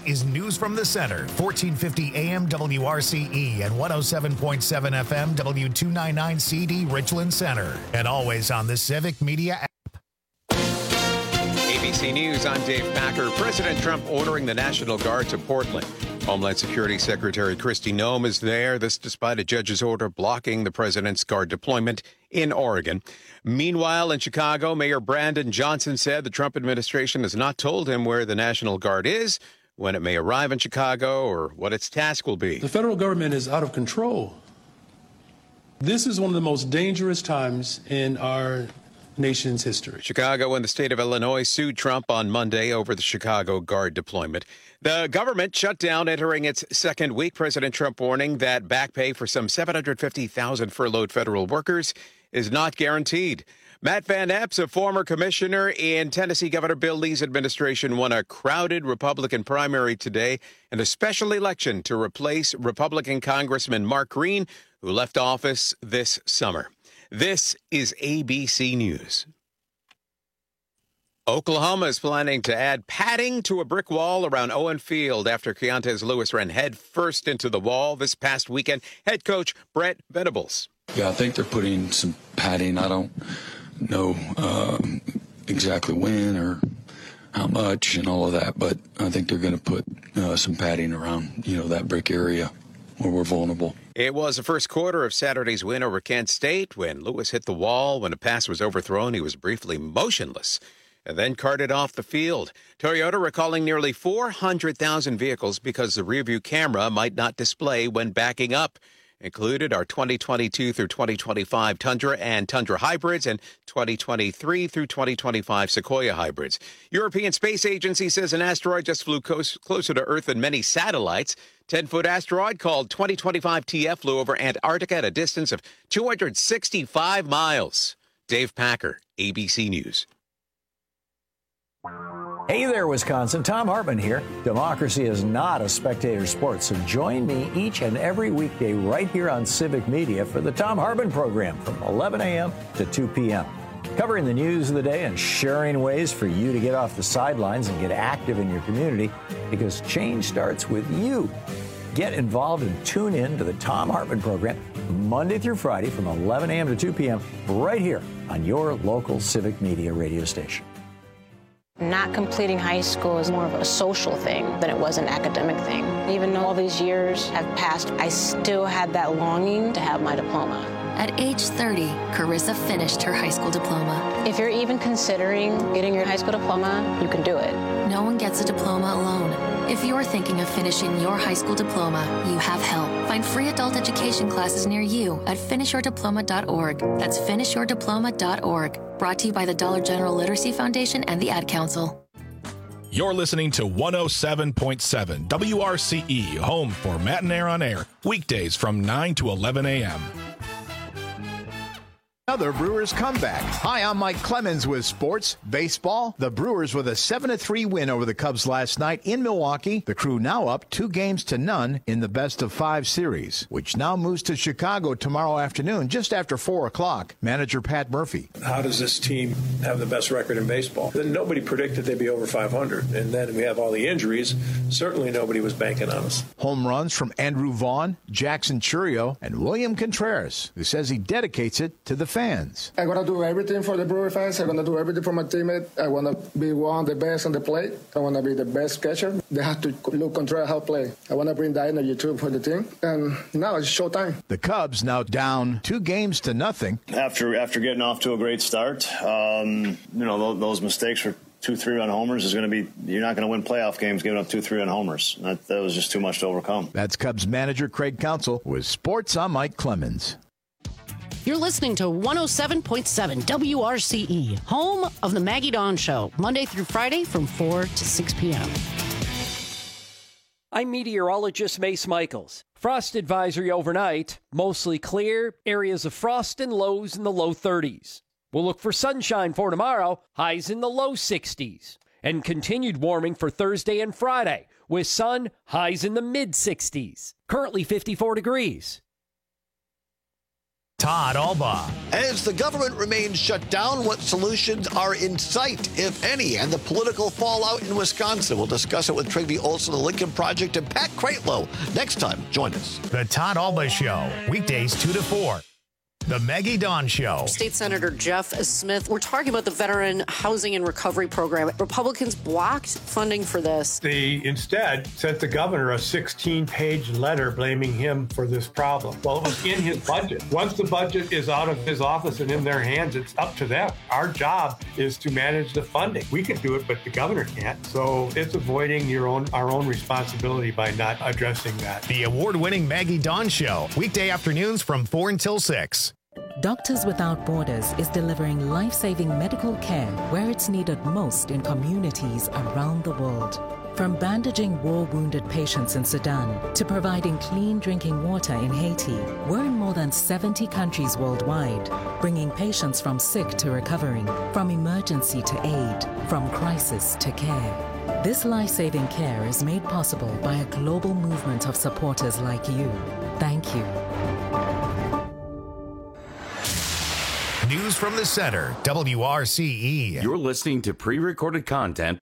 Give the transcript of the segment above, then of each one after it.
is News from the Center, 1450 AM WRCE and 107.7 FM W299 CD Richland Center. And always on the Civic Media app. ABC News, I'm Dave Packer. President Trump ordering the National Guard to Portland. Homeland Security Secretary Kristi Noem is there, this despite a judge's order blocking the president's Guard deployment in Oregon. Meanwhile, in Chicago, Mayor Brandon Johnson said the Trump administration has not told him where the National Guard is, when it may arrive in Chicago, or what its task will be. The federal government is out of control. This is one of the most dangerous times in our nation's history. Chicago and the state of Illinois sued Trump on Monday over the Chicago Guard deployment. The government shut down entering its second week. President Trump warning that back pay for some 750,000 furloughed federal workers is not guaranteed. Matt Van Epps, a former commissioner in Tennessee Governor Bill Lee's administration, won a crowded Republican primary today and a special election to replace Republican Congressman Mark Green, who left office this summer. This is ABC News. Oklahoma is planning to add padding to a brick wall around Owen Field after Keontae Lewis ran head first into the wall this past weekend. Head coach Brent Venables. Yeah, I think they're putting some padding. I don't know exactly when or how much and all of that, but I think they're going to put some padding around, that brick area where we're vulnerable. It was the first quarter of Saturday's win over Kent State when Lewis hit the wall. When a pass was overthrown, he was briefly motionless and then carted off the field. Toyota recalling nearly 400,000 vehicles because the rearview camera might not display when backing up. Included are 2022 through 2025 Tundra and Tundra hybrids and 2023 through 2025 Sequoia hybrids. European Space Agency says an asteroid just flew closer to Earth than many satellites. 10-foot asteroid called 2025 TF flew over Antarctica at a distance of 265 miles. Dave Packer, ABC News. Hey there, Wisconsin. Tom Hartman here. Democracy is not a spectator sport, so join me each and every weekday right here on Civic Media for the Tom Hartman program from 11 a.m. to 2 p.m. Covering the news of the day and sharing ways for you to get off the sidelines and get active in your community, because change starts with you. Get involved and tune in to the Tom Hartman program Monday through Friday from 11 a.m. to 2 p.m. right here on your local Civic Media radio station. Not completing high school is more of a social thing than it was an academic thing. Even though all these years have passed, I still had that longing to have my diploma. At age 30, Carissa finished her high school diploma. If you're even considering getting your high school diploma, you can do it. No one gets a diploma alone. If you're thinking of finishing your high school diploma, you have help. Find free adult education classes near you at finishyourdiploma.org. That's finishyourdiploma.org. Brought to you by the Dollar General Literacy Foundation and the Ad Council. You're listening to 107.7 WRCE, home for Matt and Air on Air, weekdays from 9 to 11 a.m. Another Brewers comeback. Hi, I'm Mike Clemens with Sports Baseball. The Brewers with a 7-3 win over the Cubs last night in Milwaukee. The Crew now up 2-0 in the best-of-5 series, which now moves to Chicago tomorrow afternoon, just after 4 o'clock. Manager Pat Murphy. How does this team have the best record in baseball? Then nobody predicted they'd be over 500, and then we have all the injuries. Certainly nobody was banking on us. Home runs from Andrew Vaughn, Jackson Churio, and William Contreras, who says he dedicates it to the fans. I'm going to do everything for the Brewer fans. I'm going to do everything for my teammate. I want to be one of the best on the plate. I want to be the best catcher. They have to look Contreras how to play. I want to bring that energy too for the team. And now it's showtime. The Cubs now down 2-0. After getting off to a great start, those mistakes for 2 3-run homers is going to be, you're not going to win playoff games giving up 2 3-run homers. That was just too much to overcome. That's Cubs manager Craig Counsell with Sports. I'm Mike Clemens. You're listening to 107.7 WRCE, home of the Maggie Dawn Show, Monday through Friday from 4 to 6 p.m. I'm meteorologist Mace Michaels. Frost advisory overnight, mostly clear, areas of frost and lows in the low 30s. We'll look for sunshine for tomorrow, highs in the low 60s. And continued warming for Thursday and Friday, with sun, highs in the mid 60s. Currently 54 degrees. Todd Alba. As the government remains shut down, what solutions are in sight, if any, and the political fallout in Wisconsin? We'll discuss it with Trygve Olson, the Lincoln Project, and Pat Kreitlow. Next time, join us. The Todd Alba Show, weekdays 2 to 4. The Maggie Dawn Show. State Senator Jeff Smith, we're talking about the Veteran Housing and Recovery Program. Republicans blocked funding for this. They instead sent the governor a 16-page letter blaming him for this problem. Well, it was in his budget. Once the budget is out of his office and in their hands, it's up to them. Our job is to manage the funding. We can do it, but the governor can't. So it's avoiding our own responsibility by not addressing that. The award-winning Maggie Dawn Show, weekday afternoons from 4 until 6. Doctors Without Borders is delivering life-saving medical care where it's needed most in communities around the world. From bandaging war-wounded patients in Sudan to providing clean drinking water in Haiti, we're in more than 70 countries worldwide, bringing patients from sick to recovering, from emergency to aid, from crisis to care. This life-saving care is made possible by a global movement of supporters like you. Thank you. News from the Center, WRCE. You're listening to pre-recorded content.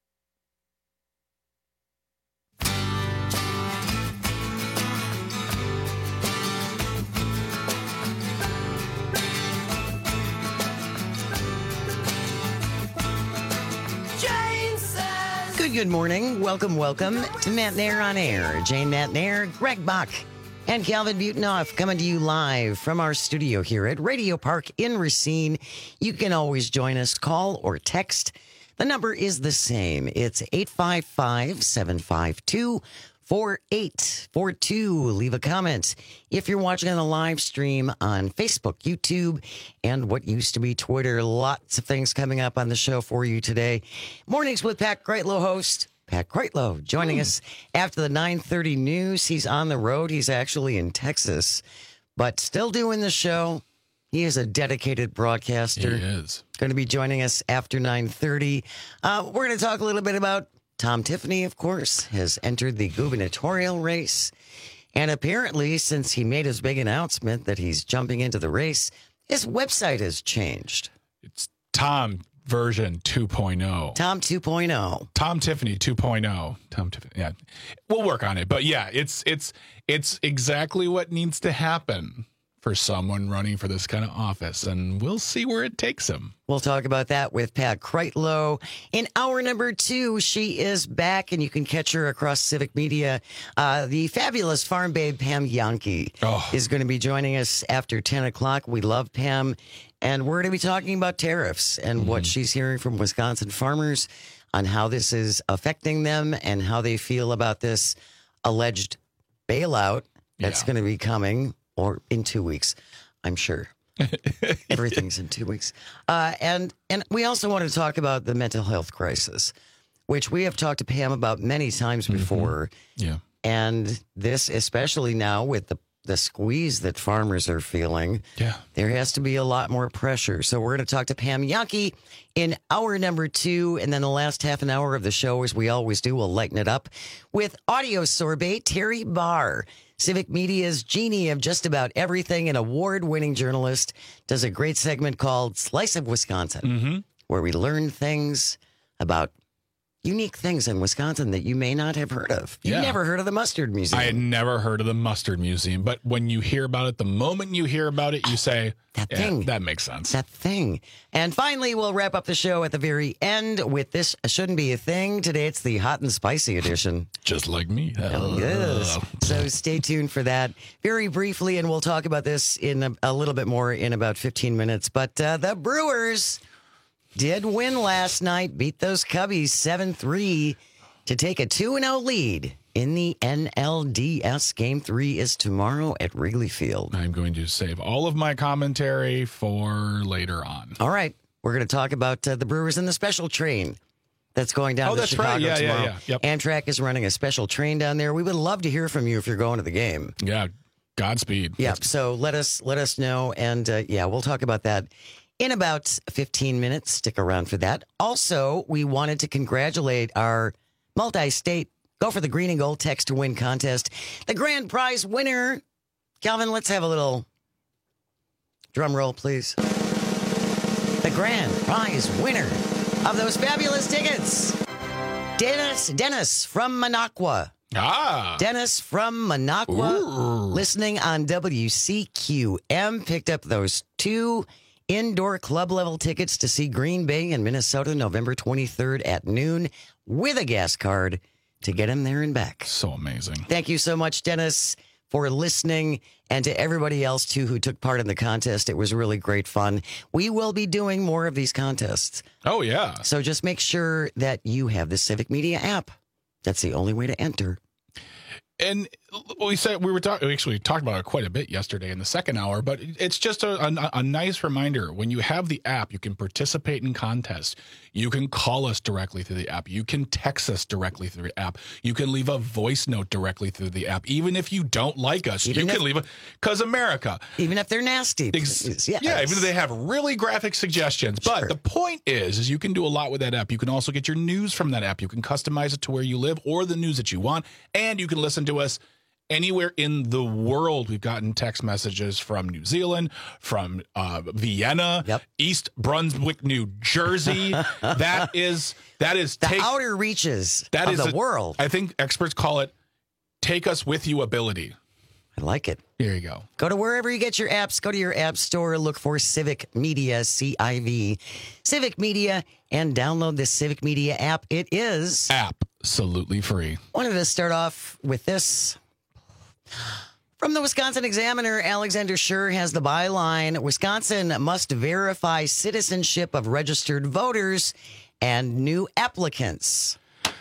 Good morning. Welcome to Matt Nair on Air. Jane Matt Nair, Greg Bach, and Calvin Butonoff coming to you live from our studio here at Radio Park in Racine. You can always join us, call or text. The number is the same. It's 855-752-4842. Leave a comment. If you're watching on the live stream on Facebook, YouTube, and what used to be Twitter, lots of things coming up on the show for you today. Mornings with Pat Kreitlow, host Pat Kreitlow, joining us after the 9:30 news. He's on the road. He's actually in Texas, but still doing the show. He is a dedicated broadcaster. He is. Going to be joining us after 9:30. We're going to talk a little bit about Tom Tiffany, of course, has entered the gubernatorial race. And apparently, since he made his big announcement that he's jumping into the race, his website has changed. It's Tom version 2.0. Tom 2.0. Tom Tiffany 2.0. Tom Tiffany. Yeah. We'll work on it. But yeah, it's exactly what needs to happen for someone running for this kind of office, and we'll see where it takes him. We'll talk about that with Pat Kreitlow. In hour number 2, she is back, and you can catch her across civic media. The fabulous farm babe Pam Jahnke is going to be joining us after 10 o'clock. We love Pam, and we're going to be talking about tariffs and what she's hearing from Wisconsin farmers on how this is affecting them and how they feel about this alleged bailout that's going to be coming. Or in 2 weeks, I'm sure. Everything's in 2 weeks. And we also want to talk about the mental health crisis, which we have talked to Pam about many times before. Yeah. And this, especially now with the squeeze that farmers are feeling, there has to be a lot more pressure. So we're going to talk to Pam Jahnke in hour number 2. And then the last half an hour of the show, as we always do, we'll lighten it up with audio sorbet Terry Barr. Civic Media's genie of just about everything, an award-winning journalist, does a great segment called Slice of Wisconsin, where we learn things about unique things in Wisconsin that you may not have heard of. You've never heard of the Mustard Museum. I had never heard of the Mustard Museum, but when you hear about it, the moment you hear about it, you say, that thing. That makes sense. That thing. And finally, we'll wrap up the show at the very end with This Shouldn't Be a Thing. Today, it's the hot and spicy edition. Just like me. Yes. So stay tuned for that very briefly, and we'll talk about this in a little bit more in about 15 minutes. But the Brewers did win last night, beat those Cubbies 7-3 to take a 2-0 lead in the NLDS. Game 3 is tomorrow at Wrigley Field. I'm going to save all of my commentary for later on. All right. We're going to talk about the Brewers and the special train that's going down to Chicago tomorrow. Yep. Amtrak is running a special train down there. We would love to hear from you if you're going to the game. Yeah. Godspeed. Yeah. So let us know. And we'll talk about that in about 15 minutes. Stick around for that. Also, we wanted to congratulate our multi-state Go for the Green and Gold Text to Win contest. The grand prize winner, Calvin, let's have a little Drum roll, please. The grand prize winner of those fabulous tickets, Dennis from Minocqua. Dennis from Minocqua, listening on WCQM, picked up those 2 indoor club level tickets to see Green Bay in Minnesota November 23rd at noon with a gas card to get him there and back. So amazing. Thank you so much, Dennis, for listening, and to everybody else, too, who took part in the contest. It was really great fun. We will be doing more of these contests. Oh, yeah. So just make sure that you have the Civic Media app. That's the only way to enter. And we actually talked about it quite a bit yesterday in the second hour, but it's just a nice reminder. When you have the app, you can participate in contests. You can call us directly through the app. You can text us directly through the app. You can leave a voice note directly through the app. Even if you don't like us, you can leave it, because America. Even if they're nasty. Yeah, even if they have really graphic suggestions. But the point is you can do a lot with that app. You can also get your news from that app. You can customize it to where you live or the news that you want. And you can listen to us anywhere in the world. We've gotten text messages from New Zealand, from Vienna, East Brunswick, New Jersey. That is the outer reaches of the world. I think experts call it take us with you ability. I like it. Here you go. Go to wherever you get your apps. Go to your app store. Look for Civic Media, CIV, Civic Media, and download the Civic Media app. It is absolutely free. Wanted to start off with this. From the Wisconsin Examiner, Alexander Scher has the byline, Wisconsin must verify citizenship of registered voters and new applicants.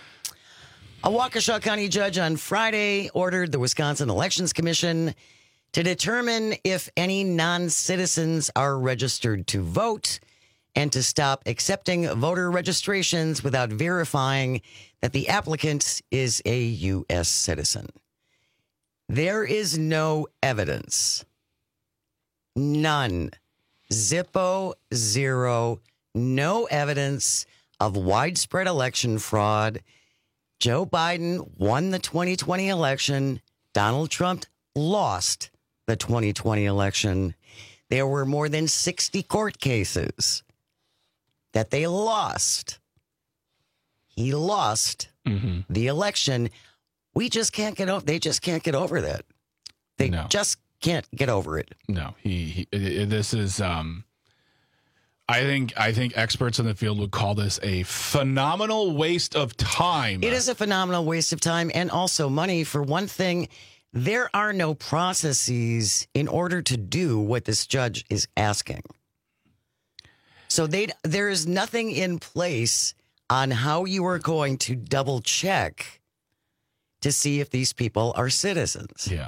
A Waukesha County judge on Friday ordered the Wisconsin Elections Commission to determine if any non-citizens are registered to vote and to stop accepting voter registrations without verifying that the applicant is a U.S. citizen. There is no evidence. None. Zippo, zero. No evidence of widespread election fraud. Joe Biden won the 2020 election. Donald Trump lost the 2020 election. There were more than 60 court cases that they lost. He lost the election. We just can't get over. They just can't get over that. They just can't get over it. No, this is. I think experts in the field would call this a phenomenal waste of time. It is a phenomenal waste of time and also money. For one thing, there are no processes in order to do what this judge is asking. So there is nothing in place on how you are going to double check to see if these people are citizens. Yeah.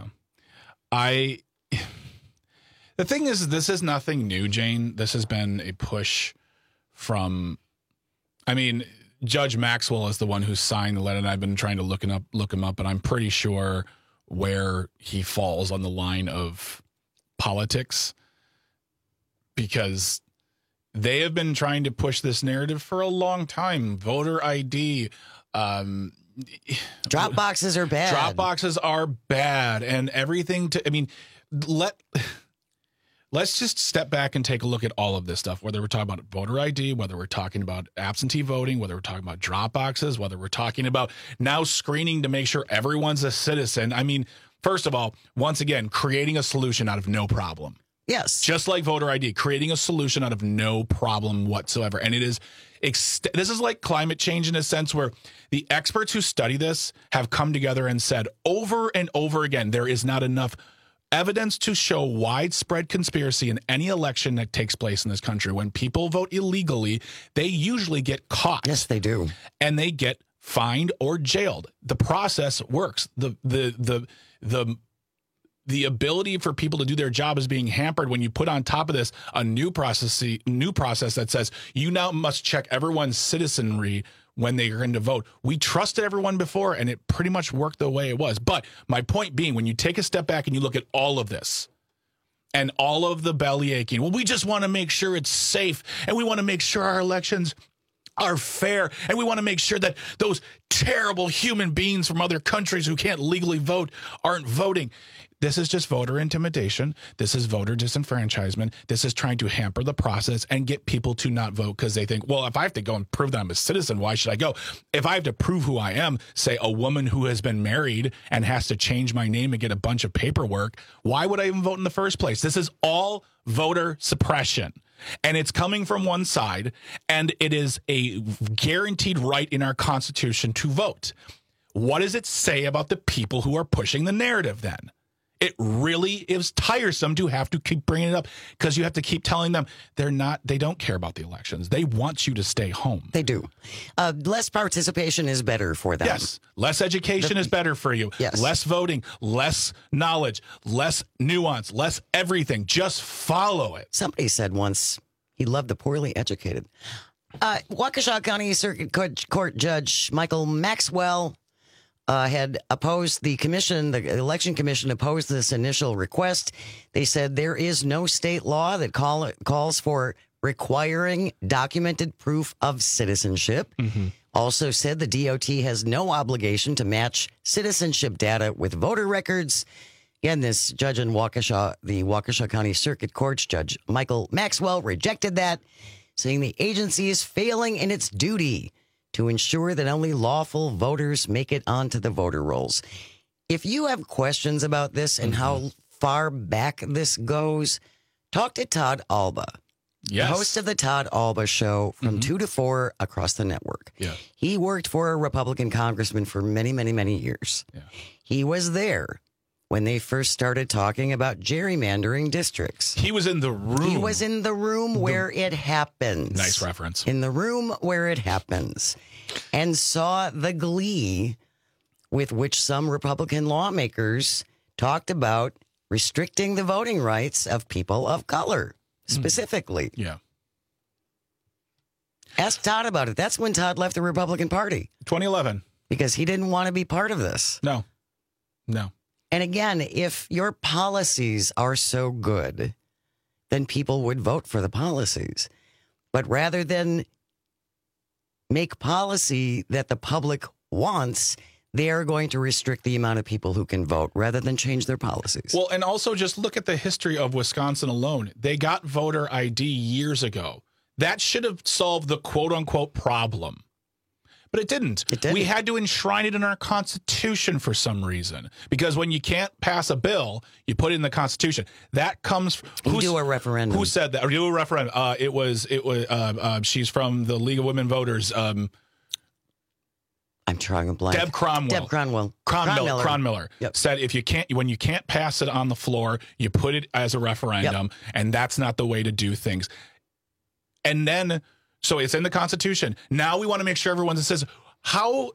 The thing is, this is nothing new, Jane. This has been a push from, Judge Maxwell is the one who signed the letter, and I've been trying to look him up, and I'm pretty sure where he falls on the line of politics, because they have been trying to push this narrative for a long time. Voter ID, drop boxes are bad. Drop boxes are bad, and everything let's just step back and take a look at all of this stuff, whether we're talking about voter ID, whether we're talking about absentee voting, whether we're talking about drop boxes, whether we're talking about now screening to make sure everyone's a citizen. First of all, once again, creating a solution out of no problem. Yes. Just like voter ID, creating a solution out of no problem whatsoever. And this is like climate change in a sense where the experts who study this have come together and said over and over again, there is not enough evidence to show widespread conspiracy in any election that takes place in this country. When people vote illegally, they usually get caught. Yes, they do. And they get fined or jailed. The process works. The ability for people to do their job is being hampered when you put on top of this a new process that says you now must check everyone's citizenry when they are going to vote. We trusted everyone before, and it pretty much worked the way it was. But my point being, when you take a step back and you look at all of this and all of the belly aching, well, we just want to make sure it's safe, and we want to make sure our elections are fair, and we want to make sure that those terrible human beings from other countries who can't legally vote aren't voting. This is just voter intimidation. This is voter disenfranchisement. This is trying to hamper the process and get people to not vote because they think, well, if I have to go and prove that I'm a citizen, why should I go? If I have to prove who I am, say a woman who has been married and has to change my name and get a bunch of paperwork, why would I even vote in the first place? This is all voter suppression. And it's coming from one side, and it is a guaranteed right in our Constitution to vote. What does it say about the people who are pushing the narrative then? It really is tiresome to have to keep bringing it up because you have to keep telling them they don't care about the elections. They want you to stay home. They do. Less participation is better for them. Yes. Less education is better for you. Yes. Less voting, less knowledge, less nuance, less everything. Just follow it. Somebody said once he loved the poorly educated. Waukesha County Circuit Court Judge Michael Maxwell had opposed the election commission opposed this initial request. They said there is no state law that calls for requiring documented proof of citizenship. Mm-hmm. Also said the DOT has no obligation to match citizenship data with voter records. Again, this judge in Waukesha, the Waukesha County Circuit Court's Judge Michael Maxwell, rejected that, saying the agency is failing in its duty to ensure that only lawful voters make it onto the voter rolls. If you have questions about this and how far back this goes, talk to Todd Alba, yes, the host of the Todd Alba Show from 2 to 4 across the network. Yeah. He worked for a Republican congressman for many, many, many years. Yeah. He was there when they first started talking about gerrymandering districts. He was in the room. He was in the room where it happens. Nice reference. In the room where it happens. And saw the glee with which some Republican lawmakers talked about restricting the voting rights of people of color, specifically. Yeah. Ask Todd about it. That's when Todd left the Republican Party. 2011. Because he didn't want to be part of this. No. And again, if your policies are so good, then people would vote for the policies. But rather than make policy that the public wants, they are going to restrict the amount of people who can vote rather than change their policies. Well, and also just look at the history of Wisconsin alone. They got voter ID years ago. That should have solved the quote-unquote problem. But it didn't. We had to enshrine it in our Constitution for some reason. Because when you can't pass a bill, you put it in the Constitution. That comes... You do a referendum. Who said that? Or do a referendum. It was. She's from the League of Women Voters. I'm trying to blank. Deb Cromwell. Deb Cromwell. Cronmiller Yep. said when you can't pass it on the floor, you put it as a referendum, and that's not the way to do things. And then... So it's in the Constitution. Now we want to make sure everyone says, how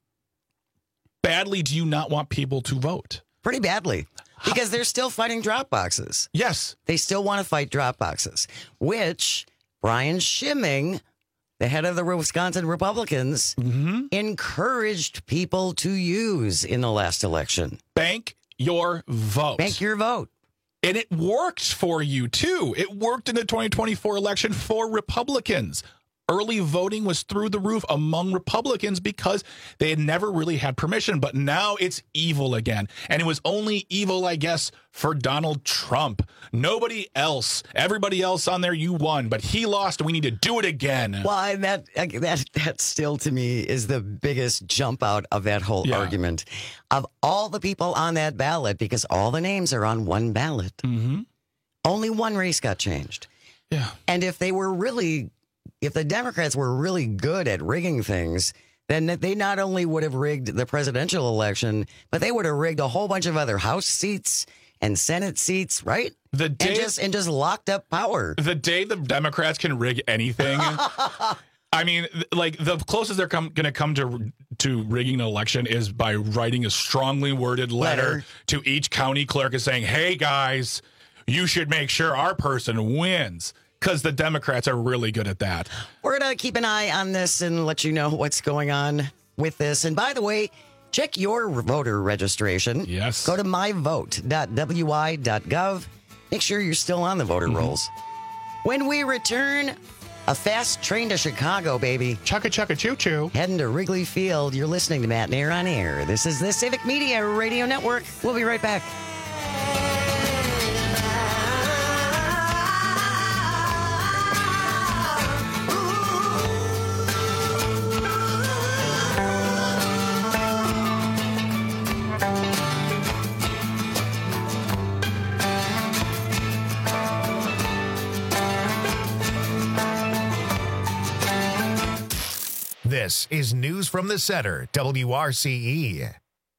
badly do you not want people to vote? Pretty badly. Because they're still fighting drop boxes. Yes. They still want to fight drop boxes, which Brian Schimming, the head of the Wisconsin Republicans, encouraged people to use in the last election. Bank your vote. Bank your vote. And it worked for you, too. It worked in the 2024 election for Republicans. Early voting was through the roof among Republicans because they had never really had permission. But now it's evil again. And it was only evil, I guess, for Donald Trump. Nobody else. Everybody else on there, you won. But he lost, and we need to do it again. Well, and that still, to me, is the biggest jump out of that whole argument. Of all the people on that ballot, because all the names are on one ballot, only one race got changed. Yeah. And if the Democrats were really good at rigging things, then they not only would have rigged the presidential election, but they would have rigged a whole bunch of other House seats and Senate seats, right? And just locked up power. The day the Democrats can rig anything, I mean, like the closest they're going to come to rigging an election is by writing a strongly worded letter to each county clerk and saying, "Hey guys, you should make sure our person wins." Because the Democrats are really good at that. We're going to keep an eye on this and let you know what's going on with this. And by the way, check your voter registration. Yes. Go to myvote.wi.gov. Make sure you're still on the voter rolls. When we return, A fast train to Chicago, baby. Chugga chugga choo choo. Heading to Wrigley Field. You're listening to Matt Nair on Air. This is the Civic Media Radio Network. We'll be right back. This is News from the Center, WRCE.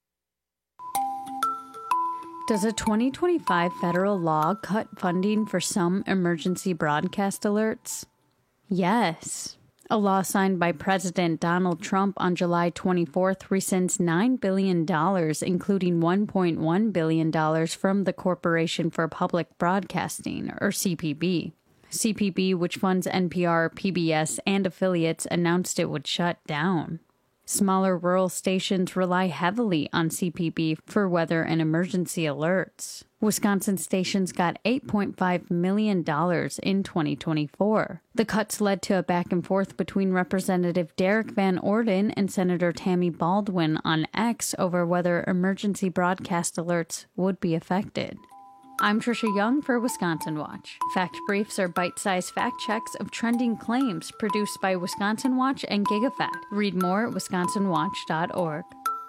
Does a 2025 federal law cut funding for some emergency broadcast alerts? Yes. A law signed by President Donald Trump on July 24th rescinds $9 billion, including $1.1 billion from the Corporation for Public Broadcasting, or CPB. CPB, which funds NPR, PBS, and affiliates, announced it would shut down. Smaller rural stations rely heavily on CPB for weather and emergency alerts. Wisconsin stations got $8.5 million in 2024. The cuts led to a back and forth between Representative Derek Van Orden and Senator Tammy Baldwin on X over whether emergency broadcast alerts would be affected. I'm Trisha Young for Wisconsin Watch. Fact briefs are bite-sized fact checks of trending claims produced by Wisconsin Watch and GigaFact. Read more at wisconsinwatch.org.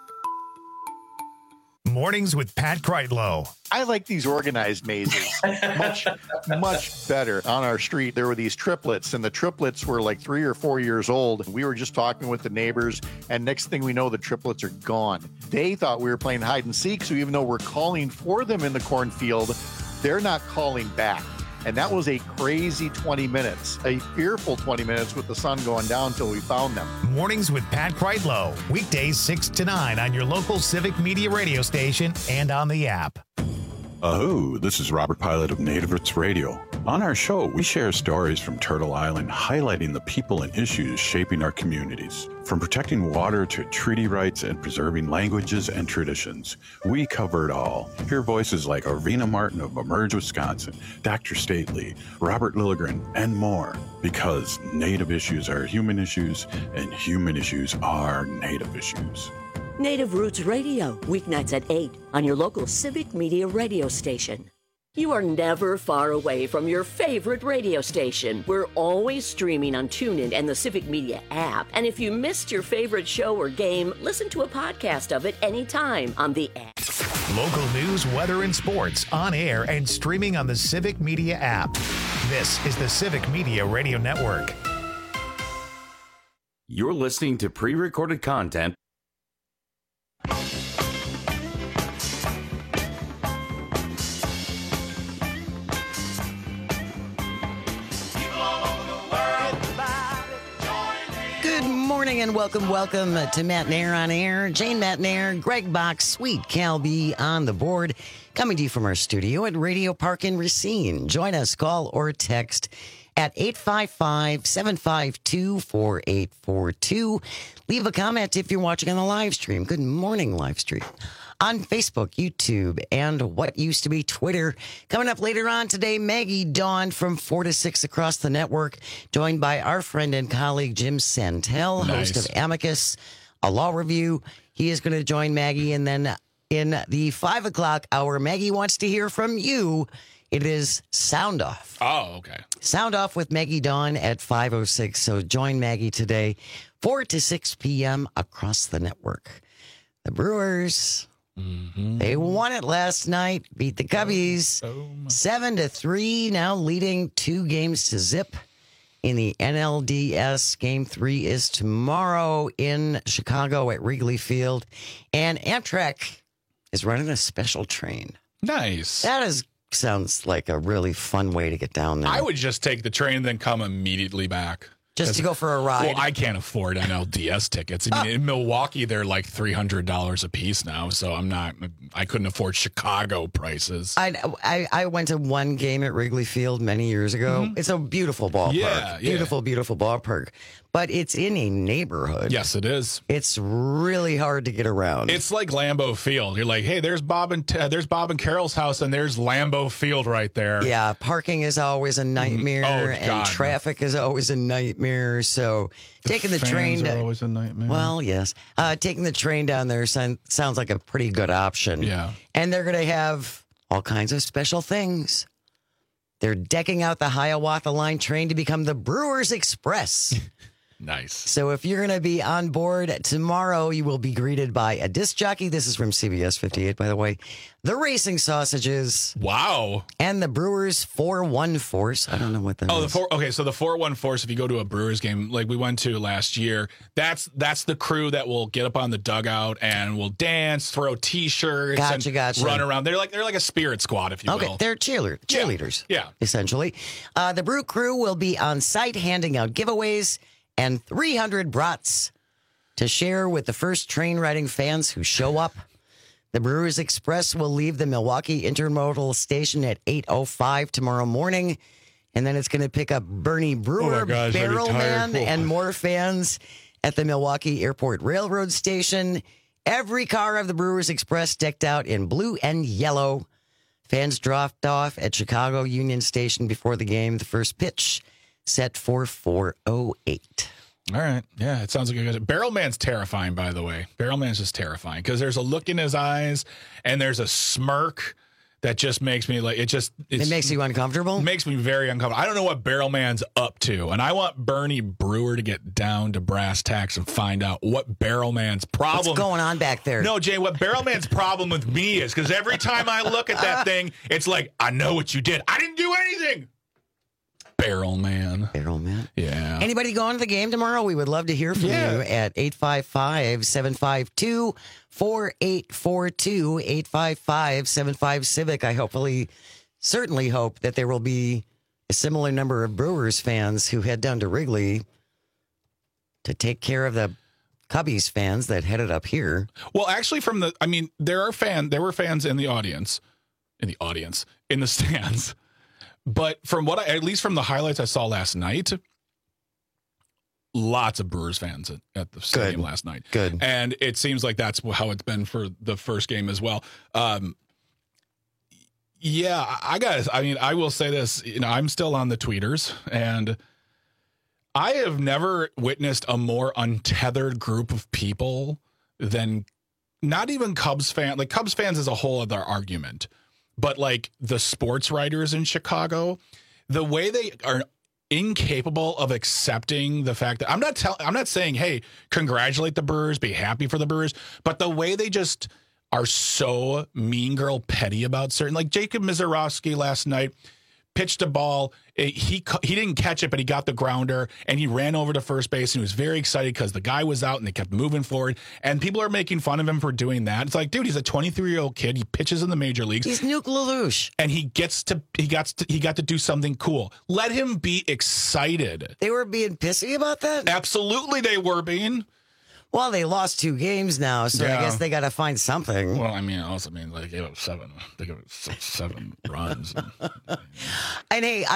Mornings with Pat Kreitlow. I like these organized mazes much better. On our street, there were these triplets, and the triplets were like 3 or 4 years old. We were just talking with the neighbors, and next thing we know, the triplets are gone. They thought we were playing hide and seek, so even though we're calling for them in the cornfield, they're not calling back. And that was a crazy 20 minutes, a fearful 20 minutes with the sun going down till we found them. Mornings with Pat Kreitlow. Weekdays 6 to 9 on your local Civic Media radio station and on the app. Oh, this is Robert Pilot of Native Roots Radio. On our show, we share stories from Turtle Island, highlighting the people and issues shaping our communities. From protecting water to treaty rights and preserving languages and traditions, we cover it all. Hear voices like Arvina Martin of Emerge, Wisconsin, Dr. Stately, Robert Lilligren, and more. Because Native issues are human issues, and human issues are Native issues. Native Roots Radio, weeknights at 8 on your local Civic Media radio station. You are never far away from your favorite radio station. We're always streaming on TuneIn and the Civic Media app. And if you missed your favorite show or game, listen to a podcast of it anytime on the app. Local news, weather, and sports on air and streaming on the Civic Media app. This is the Civic Media Radio Network. You're listening to pre-recorded content. Good morning and welcome to Matt Nair on Air. Jane Matt Nair, Greg Box, Sweet Cal B on the board. Coming to you from our studio at Radio Park in Racine. Join us, call or text at 855-752-4842. Leave a comment if you're watching on the live stream. Good morning, live stream. On Facebook, YouTube, and what used to be Twitter. Coming up later on today, Maggie Dawn from 4 to 6 across the network, joined by our friend and colleague Jim Santel, host of Amicus, a law review. He is going to join Maggie, and then in the 5 o'clock hour, Maggie wants to hear from you. It is Sound Off. Oh, okay. Sound Off with Maggie Dawn at 5:06. So join Maggie today, 4 to 6 p.m. across the network. The Brewers, they won it last night, beat the Cubbies 7-3, now leading 2 games to zip in the NLDS. Game 3 is tomorrow in Chicago at Wrigley Field. And Amtrak is running a special train. Nice. That sounds like a really fun way to get down there. I would just take the train and then come immediately back. Just to go for a ride. Well, I can't afford NLDS tickets. I mean, in Milwaukee, they're like $300 a piece now, so I couldn't afford Chicago prices. I went to one game at Wrigley Field many years ago. Mm-hmm. It's a beautiful ballpark. Yeah. Beautiful ballpark. But it's in a neighborhood. Yes, it is. It's really hard to get around. It's like Lambeau Field. You're like, hey, there's Bob and Carol's house, and there's Lambeau Field right there. Yeah, parking is always a nightmare, and traffic is always a nightmare. So taking the train are always a nightmare. Well, yes, taking the train down there sounds like a pretty good option. Yeah, and they're going to have all kinds of special things. They're decking out the Hiawatha Line train to become the Brewers Express. Nice. So if you're going to be on board tomorrow, you will be greeted by a disc jockey. This is from CBS 58, by the way. The Racing Sausages. Wow. And the Brewers 4-1 Force. I don't know what that is. So the 4-1 Force, if you go to a Brewers game like we went to last year, that's the crew that will get up on the dugout and will dance, throw T-shirts, and run around. They're like a spirit squad, if you will. Okay, they're cheerleaders. Yeah. Essentially. The Brew crew will be on site handing out giveaways and 300 brats to share with the first train riding fans who show up. The Brewers Express will leave the Milwaukee Intermodal Station at 8:05 tomorrow morning, and then it's going to pick up Bernie Brewer, Barrelman, and more fans at the Milwaukee Airport Railroad Station. Every car of the Brewers Express decked out in blue and yellow. Fans dropped off at Chicago Union Station before the game. The first pitch set for 4:08. All right. Yeah, it sounds like a good. Barrelman's terrifying, by the way. Barrelman's just terrifying because there's a look in his eyes and there's a smirk that just makes me like, it makes you uncomfortable? It makes me very uncomfortable. I don't know what Barrelman's up to. And I want Bernie Brewer to get down to brass tacks and find out what Barrelman's problem. What's going on back there? No, Jay, what Barrelman's problem with me is because every time I look at that thing, it's like, I know what you did. I didn't do anything. Barrelman. Yeah. Anybody going to the game tomorrow? We would love to hear from you at 855-752-4842, 855-75-Civic. I certainly hope that there will be a similar number of Brewers fans who head down to Wrigley to take care of the Cubbies fans that headed up here. Well, actually, there were fans in the audience, in the stands. But from at least from the highlights I saw last night, lots of Brewers fans at the stadium last night. Good. And it seems like that's how it's been for the first game as well. I will say this, I'm still on the tweeters, and I have never witnessed a more untethered group of people than not even Cubs fans. Like, Cubs fans is a whole other argument. But like the sports writers in Chicago, the way they are incapable of accepting the fact that I'm not saying, hey, congratulate the Brewers, be happy for the Brewers, but the way they just are so mean girl petty about certain, like Jacob Misiorowski last night pitched a ball. He didn't catch it, but he got the grounder, and he ran over to first base, and he was very excited because the guy was out, and they kept moving forward. And people are making fun of him for doing that. It's like, dude, he's a 23-year-old kid. He pitches in the major leagues. He's Nuke LaLoosh, and he got to do something cool. Let him be excited. They were being pissy about that? Absolutely, they were being. Well, they lost 2 games now, so I guess they got to find something. Well, I mean, also means they gave up 7. They gave up 7 runs. And hey,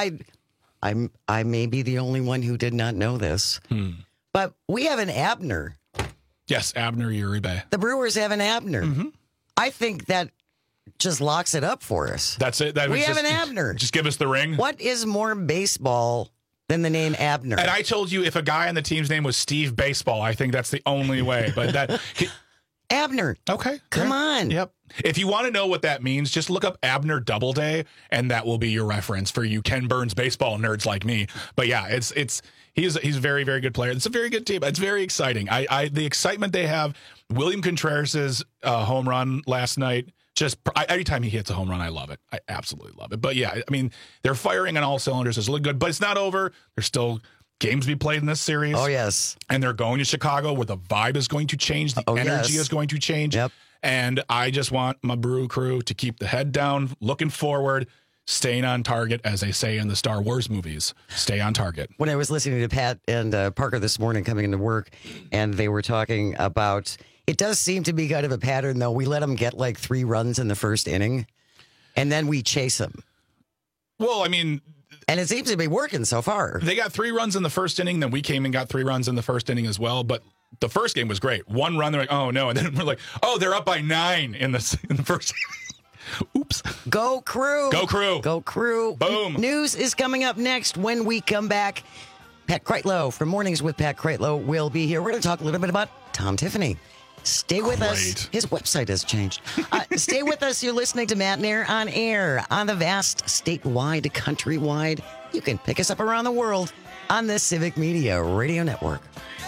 I may be the only one who did not know this, but we have an Abner. Yes, Abner Uribe. The Brewers have an Abner. Mm-hmm. I think that just locks it up for us. That's it. We have an Abner. Just give us the ring. What is more baseball than the name Abner? And I told you if a guy on the team's name was Steve Baseball, I think that's the only way. But that Abner. Okay. Come on. Yep. If you want to know what that means, just look up Abner Doubleday, and that will be your reference for you Ken Burns baseball nerds like me. But yeah, he's a very, very good player. It's a very good team. It's very exciting. The excitement they have. William Contreras' home run last night. Every time he hits a home run, I love it. I absolutely love it. But yeah, I mean, they're firing on all cylinders. It's looking good, but it's not over. There's still games to be played in this series. Oh, yes. And they're going to Chicago where the vibe is going to change. The energy is going to change. Yep. And I just want my Brew crew to keep the head down, looking forward, staying on target, as they say in the Star Wars movies. Stay on target. When I was listening to Pat and Parker this morning coming into work, and they were talking about, it does seem to be kind of a pattern, though. We let them get like 3 runs in the first inning, and then we chase them. Well, I mean... And it seems to be working so far. They got 3 runs in the first inning, then we came and got 3 runs in the first inning as well, but the first game was great. 1 run, they're like, oh, no, and then we're like, oh, they're up by 9 in the first inning. Oops. Go Crew. Go Crew. Go Crew. Boom. News is coming up next when we come back. Pat Kreitlow from Mornings with Pat Kreitlow will be here. We're going to talk a little bit about Tom Tiffany. Stay with us. His website has changed. Stay with us. You're listening to Matt Nair on air on the vast statewide, countrywide. You can pick us up around the world on the Civic Media Radio Network.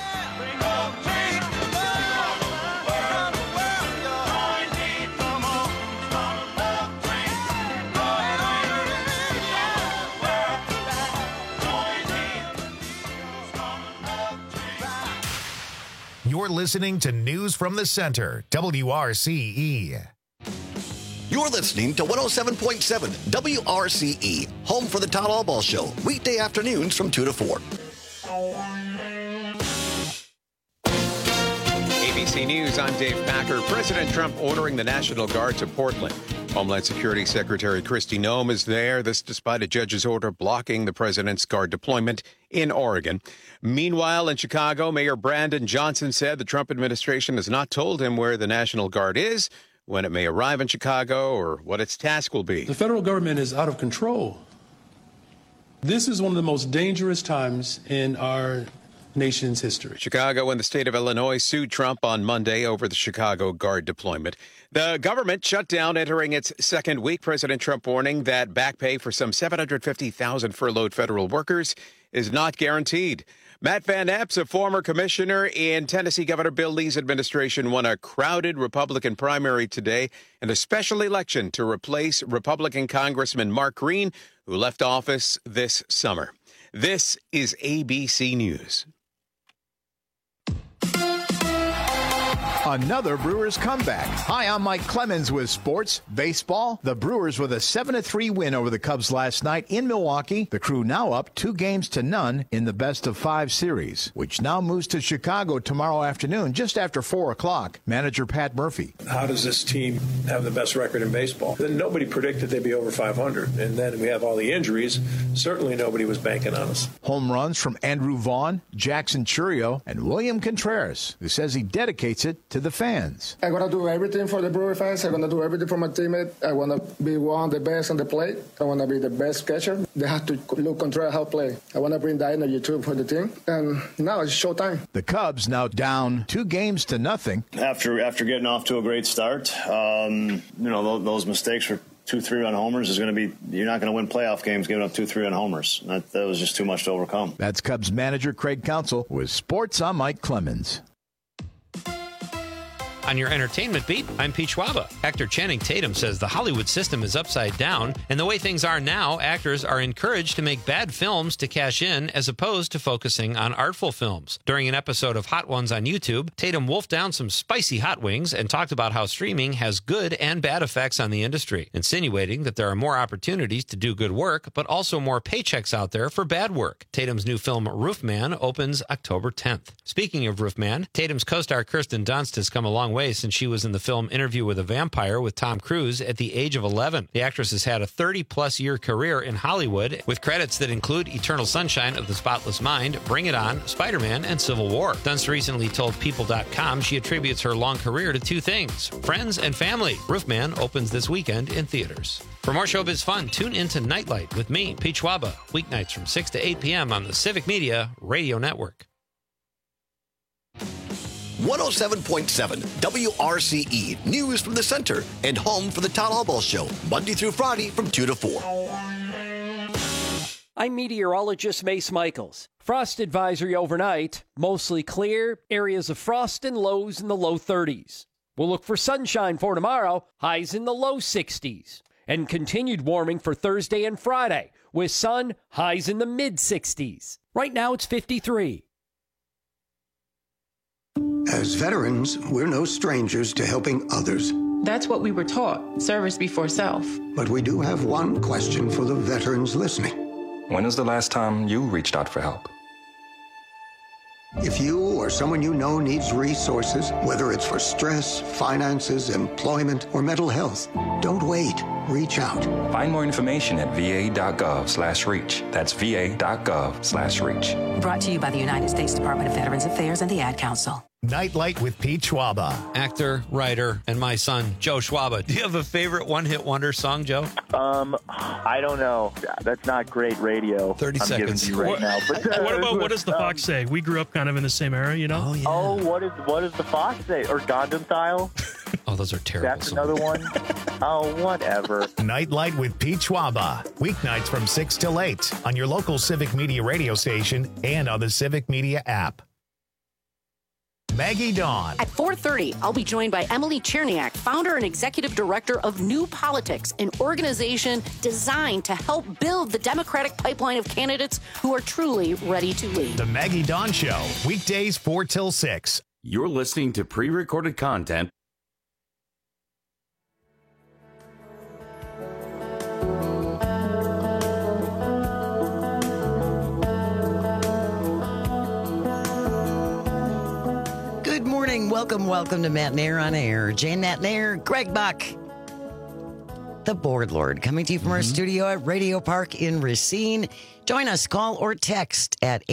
You're listening to News from the Center, WRCE. You're listening to 107.7 WRCE, home for the Todd Albaugh Show, weekday afternoons from 2 to 4. ABC News, I'm Dave Packer. President Trump ordering the National Guard to Portland. Homeland Security Secretary Kristi Noem is there, this despite a judge's order blocking the president's Guard deployment in Oregon. Meanwhile, in Chicago, Mayor Brandon Johnson said the Trump administration has not told him where the National Guard is, when it may arrive in Chicago, or what its task will be. The federal government is out of control. This is one of the most dangerous times in our nation's history. Chicago and the state of Illinois sued Trump on Monday over the Chicago Guard deployment. The government shut down entering its second week. President Trump warning that back pay for some 750,000 furloughed federal workers is not guaranteed. Matt Van Epps, a former commissioner in Tennessee Governor Bill Lee's administration, won a crowded Republican primary today and a special election to replace Republican Congressman Mark Green, who left office this summer. This is ABC News. Another Brewers comeback. Hi, I'm Mike Clemens with Sports Baseball. The Brewers with a 7-3 win over the Cubs last night in Milwaukee. The Crew now up 2-0 in the best-of-5 series, which now moves to Chicago tomorrow afternoon, just after 4 o'clock. Manager Pat Murphy. How does this team have the best record in baseball? Then nobody predicted they'd be over 500, and then we have all the injuries. Certainly nobody was banking on us. Home runs from Andrew Vaughn, Jackson Churio, and William Contreras, who says he dedicates it to the fans. I'm going to do everything for the Brewer fans. I'm going to do everything for my teammate. I want to be one of the best on the plate. I want to be the best catcher. They have to look Contreras how to play. I want to bring that energy too for the team. And now it's showtime. The Cubs now down 2-0. After getting off to a great start, those mistakes for 2 3-run homers is going to be, you're not going to win playoff games giving up 2 3-run homers. That was just too much to overcome. That's Cubs manager Craig Counsell with Sports. I'm Mike Clemens. On your entertainment beat, I'm Pete Schwaba. Actor Channing Tatum says the Hollywood system is upside down, and the way things are now, actors are encouraged to make bad films to cash in as opposed to focusing on artful films. During an episode of Hot Ones on YouTube, Tatum wolfed down some spicy hot wings and talked about how streaming has good and bad effects on the industry, insinuating that there are more opportunities to do good work, but also more paychecks out there for bad work. Tatum's new film, Roofman, opens October 10th. Speaking of Roofman, Tatum's co-star Kirsten Dunst has come a long way since she was in the film Interview with a Vampire with Tom Cruise at the age of 11. The actress has had a 30-plus year career in Hollywood with credits that include Eternal Sunshine of the Spotless Mind, Bring It On, Spider-Man, and Civil War. Dunst recently told People.com she attributes her long career to 2 things, friends and family. Roofman opens this weekend in theaters. For more showbiz fun, tune into Nightlight with me, Pete Schwaba, weeknights from 6 to 8 p.m. on the Civic Media Radio Network. 107.7 WRCE, news from the center and home for the Todd Albaugh Show, Monday through Friday from 2 to 4. I'm meteorologist Mace Michaels. Frost advisory overnight, mostly clear, areas of frost and lows in the low 30s. We'll look for sunshine for tomorrow, highs in the low 60s. And continued warming for Thursday and Friday, with sun, highs in the mid 60s. Right now it's 53. As veterans, we're no strangers to helping others. That's what we were taught, service before self. But we do have one question for the veterans listening. When was the last time you reached out for help? If you or someone you know needs resources, whether it's for stress, finances, employment, or mental health, don't wait. Reach out. Find more information at va.gov/reach. That's va.gov/reach. Brought to you by the United States Department of Veterans Affairs and the Ad Council. Nightlight with Pete Schwaba. Actor, writer, and my son, Joe Schwaba. Do you have a favorite one-hit wonder song, Joe? I don't know. That's not great radio. 30 I'm seconds. giving you right now. But, what does the Fox say? We grew up kind of in the same era, you know? Oh, yeah. Oh, what does the Fox say? Or Gundam Style? Oh, those are terrible. That's songs. another one. Oh, whatever. Nightlight with Pete Schwaba. Weeknights from 6 till 8 on your local Civic Media radio station and on the Civic Media app. Maggie Dawn. At 4:30, I'll be joined by Emily Cherniak, founder and executive director of New Politics, an organization designed to help build the Democratic pipeline of candidates who are truly ready to lead. The Maggie Dawn Show, weekdays 4 till 6. You're listening to pre-recorded content. Good morning. Welcome to Matt Nair on Air. Jane Matt Nair, Greg Buck, the Board Lord, coming to you from our studio at Radio Park in Racine. Join us, call or text at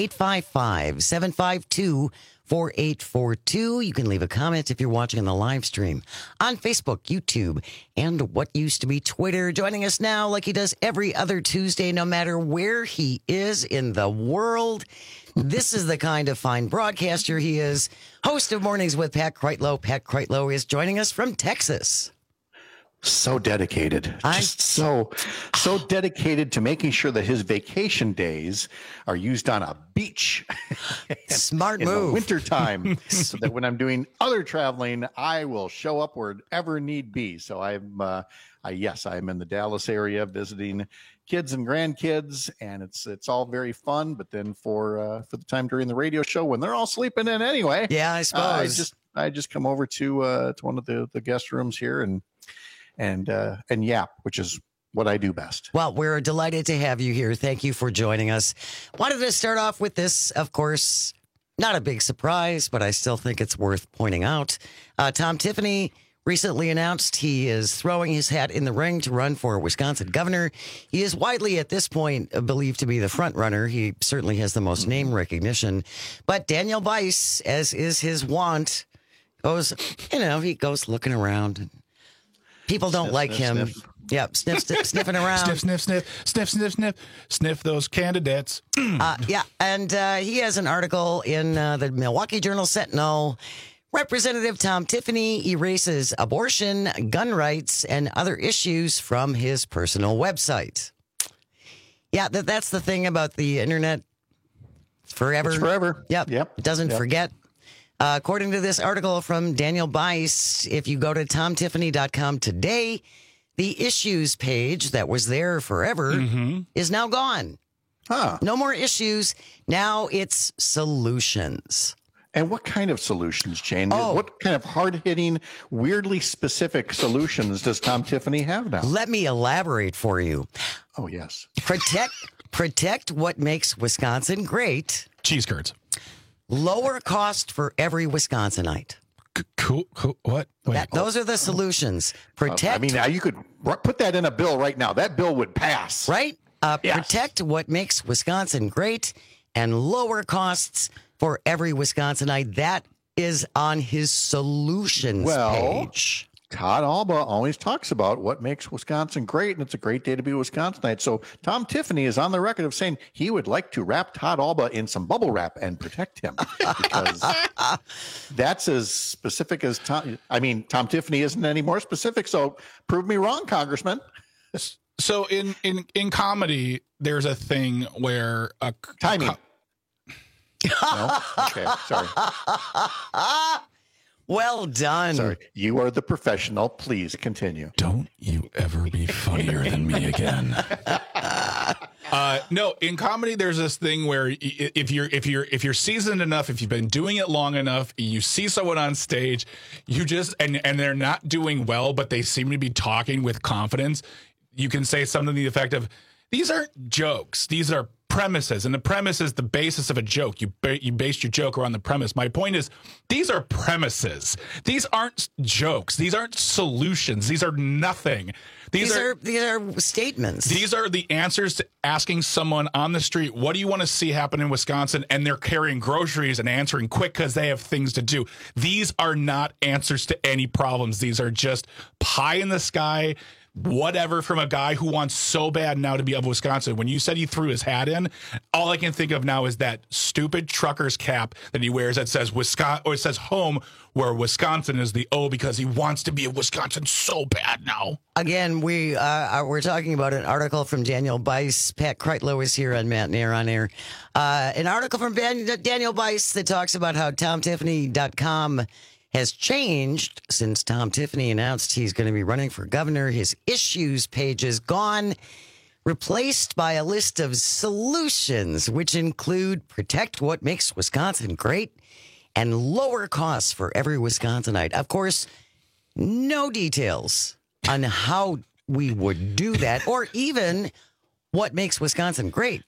855-752-4842. You can leave a comment if you're watching on the live stream on Facebook, YouTube, and what used to be Twitter. Joining us now like he does every other Tuesday, no matter where he is in the world. This is the kind of fine broadcaster he is. Host of Mornings with Pat Kreitlow. Pat Kreitlow is joining us from Texas. So dedicated. Just so dedicated to making sure that his vacation days are used on a beach. Smart in move. the wintertime, so that when I'm doing other traveling, I will show up wherever need be. So I'm in the Dallas area visiting kids and grandkids, and it's all very fun. But then for the time during the radio show when they're all sleeping in anyway, yeah, I suppose I just come over to one of the guest rooms here and yap, which is what I do best. Well, we're delighted to have you here. Thank you for joining us. Wanted to start off with this, of course, not a big surprise, but I still think it's worth pointing out. Tom Tiffany recently announced he is throwing his hat in the ring to run for Wisconsin governor. He is widely at this point believed to be the front runner. He certainly has the most name recognition. But Daniel Weiss, as is his wont, goes looking around. People don't like him. Sniff. Yep, sniffing around. Sniff those candidates. Yeah, and he has an article in the Milwaukee Journal Sentinel. Representative Tom Tiffany erases abortion, gun rights, and other issues from his personal website. Yeah, that's the thing about the internet. It's forever. It's forever. Yep. It doesn't forget. According to this article from Daniel Weiss, if you go to tomtiffany.com today, the issues page that was there forever is now gone. No more issues. Now it's solutions. And what kind of solutions, Jane? What kind of hard-hitting, weirdly specific solutions does Tom Tiffany have now? Let me elaborate for you. Oh, yes. Protect what makes Wisconsin great. Cheese curds. Lower cost for every Wisconsinite. Cool. What? Those are the solutions. Protect. You could put that in a bill right now. That bill would pass. Right? Yes. Protect what makes Wisconsin great and lower costs for every Wisconsinite. That is on his solutions page. Todd Alba always talks about what makes Wisconsin great, and it's a great day to be a Wisconsinite. So Tom Tiffany is on the record of saying he would like to wrap Todd Alba in some bubble wrap and protect him, because that's as specific as Tom. I mean, Tom Tiffany isn't any more specific. So prove me wrong, Congressman. So in comedy, there's a thing where timing. No? Okay, sorry. Well done. Sorry, you are the professional. Please continue. Don't you ever be funnier than me again. No, in comedy, there's this thing where if you're seasoned enough, if you've been doing it long enough, you see someone on stage, you just and they're not doing well, but they seem to be talking with confidence. You can say something to the effect of, "These aren't jokes; these are premises, and the premise is the basis of a joke. You based your joke around the premise. My point is, these are premises. These aren't jokes. These aren't solutions. These are nothing. These are statements. These are the answers to asking someone on the street, what do you want to see happen in Wisconsin? And they're carrying groceries and answering quick because they have things to do. These are not answers to any problems. These are just pie in the sky, whatever, from a guy who wants so bad now to be of Wisconsin. When you said he threw his hat in, all I can think of now is that stupid trucker's cap that he wears that says Wisconsin, or it says home, where Wisconsin is the O, because he wants to be a Wisconsin so bad now. Again, we're talking about an article from Daniel Bice. Pat Kreitlow is here on Matt Nair on Air. An article from Daniel Bice that talks about how TomTiffany.com has changed since Tom Tiffany announced he's going to be running for governor. His issues page is gone, replaced by a list of solutions, which include protect what makes Wisconsin great and lower costs for every Wisconsinite. Of course, no details on how we would do that or even what makes Wisconsin great.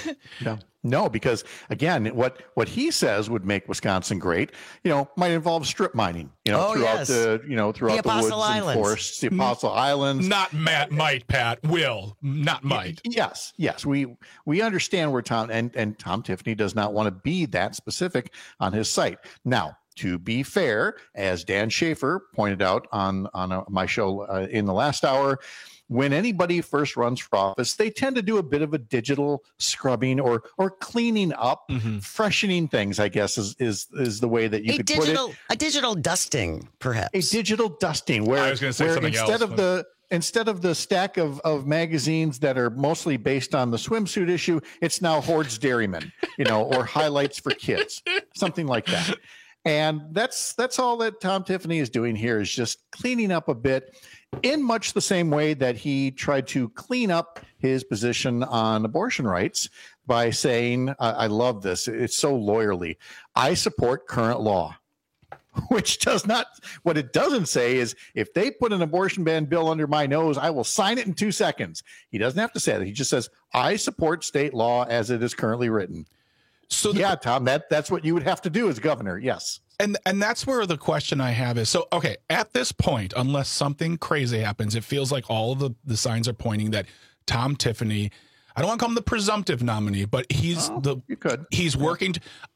No, because again, what he says would make Wisconsin great, might involve strip mining, throughout the woods and forests, the Apostle Islands. Not Pat, will, not might. Yes. We understand where Tom and Tom Tiffany does not want to be that specific on his site. Now, to be fair, as Dan Schaefer pointed out on my show in the last hour, when anybody first runs for office, they tend to do a bit of a digital scrubbing or cleaning up, freshening things, I guess, is the way that you could put it. A digital dusting, perhaps. A digital dusting where, I was going to say something instead of the stack of magazines that are mostly based on the swimsuit issue, it's now Horde's Dairyman, or Highlights for Kids, something like that. And that's all that Tom Tiffany is doing here, is just cleaning up a bit, in much the same way that he tried to clean up his position on abortion rights by saying, I love this, it's so lawyerly, I support current law. Which does not, what it doesn't say is, if they put an abortion ban bill under my nose, I will sign it in 2 seconds. He doesn't have to say that. He just says, I support state law as it is currently written. So Tom, that's what you would have to do as governor. Yes. And that's where the question I have is, so, okay, at this point, unless something crazy happens, it feels like all of the signs are pointing that Tom Tiffany, I don't want to call him the presumptive nominee, but he's working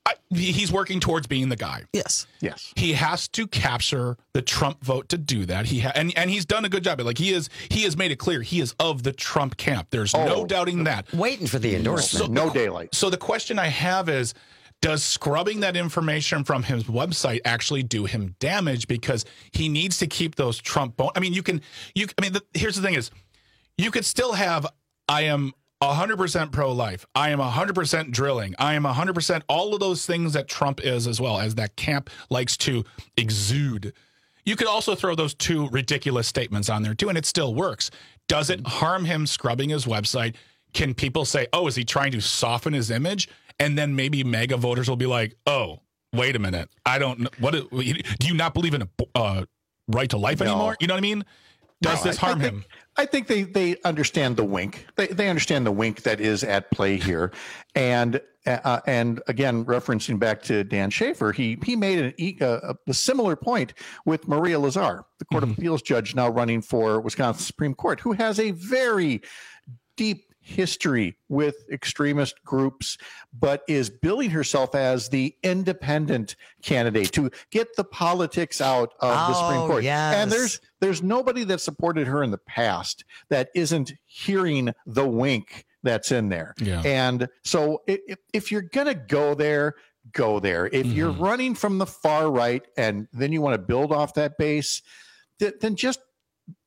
towards being the guy. Yes. He has to capture the Trump vote to do that. And he's done a good job. Like he has made it clear he is of the Trump camp. There's no doubting that. Waiting for the endorsement. No daylight. So the question I have is, does scrubbing that information from his website actually do him damage? Because he needs to keep those Trump here's the thing is, you could still have, I am 100% pro-life, I am 100% drilling, I am 100% all of those things that Trump is, as well as that camp likes to exude. You could also throw those two ridiculous statements on there too, and it still works. Does it harm him scrubbing his website? Can people say, oh, is he trying to soften his image? And then maybe MAGA voters will be like, oh, wait a minute. I don't know. Do you not believe in a right to life anymore? You know what I mean? Does this harm him? I think they understand the wink. They understand the wink that is at play here. And again, referencing back to Dan Schaefer, he made a similar point with Maria Lazar, the Court of Appeals judge now running for Wisconsin Supreme Court, who has a very deep history with extremist groups, but is billing herself as the independent candidate to get the politics out of the Supreme Court. Yes. And there's nobody that supported her in the past that isn't hearing the wink that's in there. Yeah. And so if you're going to go there, go there. If you're running from the far right and then you want to build off that base, then just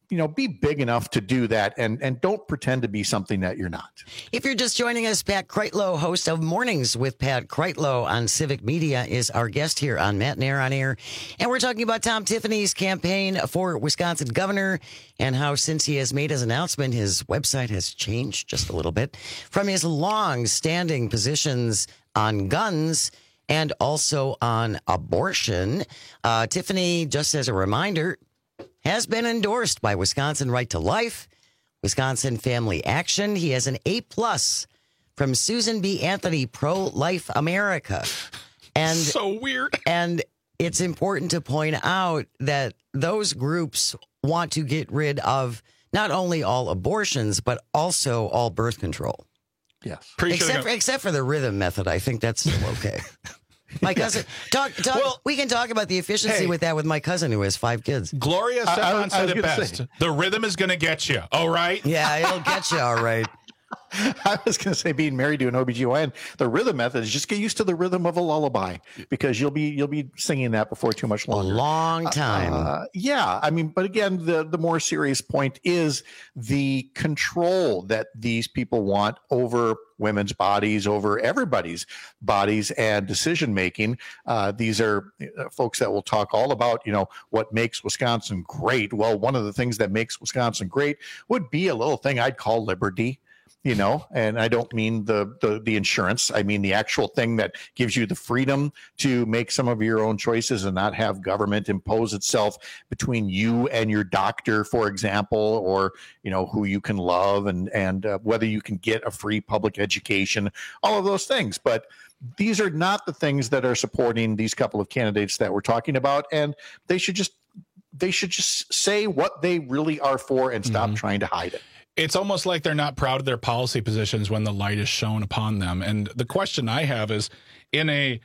be big enough to do that, and don't pretend to be something that you're not. If you're just joining us, Pat Kreitlow, host of Mornings with Pat Kreitlow on Civic Media, is our guest here on Matt and Air on Air. And we're talking about Tom Tiffany's campaign for Wisconsin governor and how since he has made his announcement, his website has changed just a little bit from his long-standing positions on guns and also on abortion. Tiffany, just as a reminder, has been endorsed by Wisconsin Right to Life, Wisconsin Family Action. He has an A+ from Susan B. Anthony, Pro-Life America. And so weird. And it's important to point out that those groups want to get rid of not only all abortions, but also all birth control. Yes. Except for the rhythm method. I think that's still okay. My cousin, we can talk about the efficiency with that with my cousin who has 5 kids. Gloria Stefan said it best. The rhythm is going to get you. All right. Yeah, it'll get you. All right. I was going to say, being married to an OBGYN, the rhythm method is just get used to the rhythm of a lullaby, because you'll be singing that before too much longer. A long time. Yeah. I mean, but again, the more serious point is the control that these people want over women's bodies, over everybody's bodies and decision making. These are folks that will talk all about, what makes Wisconsin great. Well, one of the things that makes Wisconsin great would be a little thing I'd call liberty. And I don't mean the insurance. I mean the actual thing that gives you the freedom to make some of your own choices and not have government impose itself between you and your doctor, for example, or, who you can love and whether you can get a free public education, all of those things. But these are not the things that are supporting these couple of candidates that we're talking about. And they should just say what they really are for and stop trying to hide it. It's almost like they're not proud of their policy positions when the light is shown upon them. And the question I have is, in a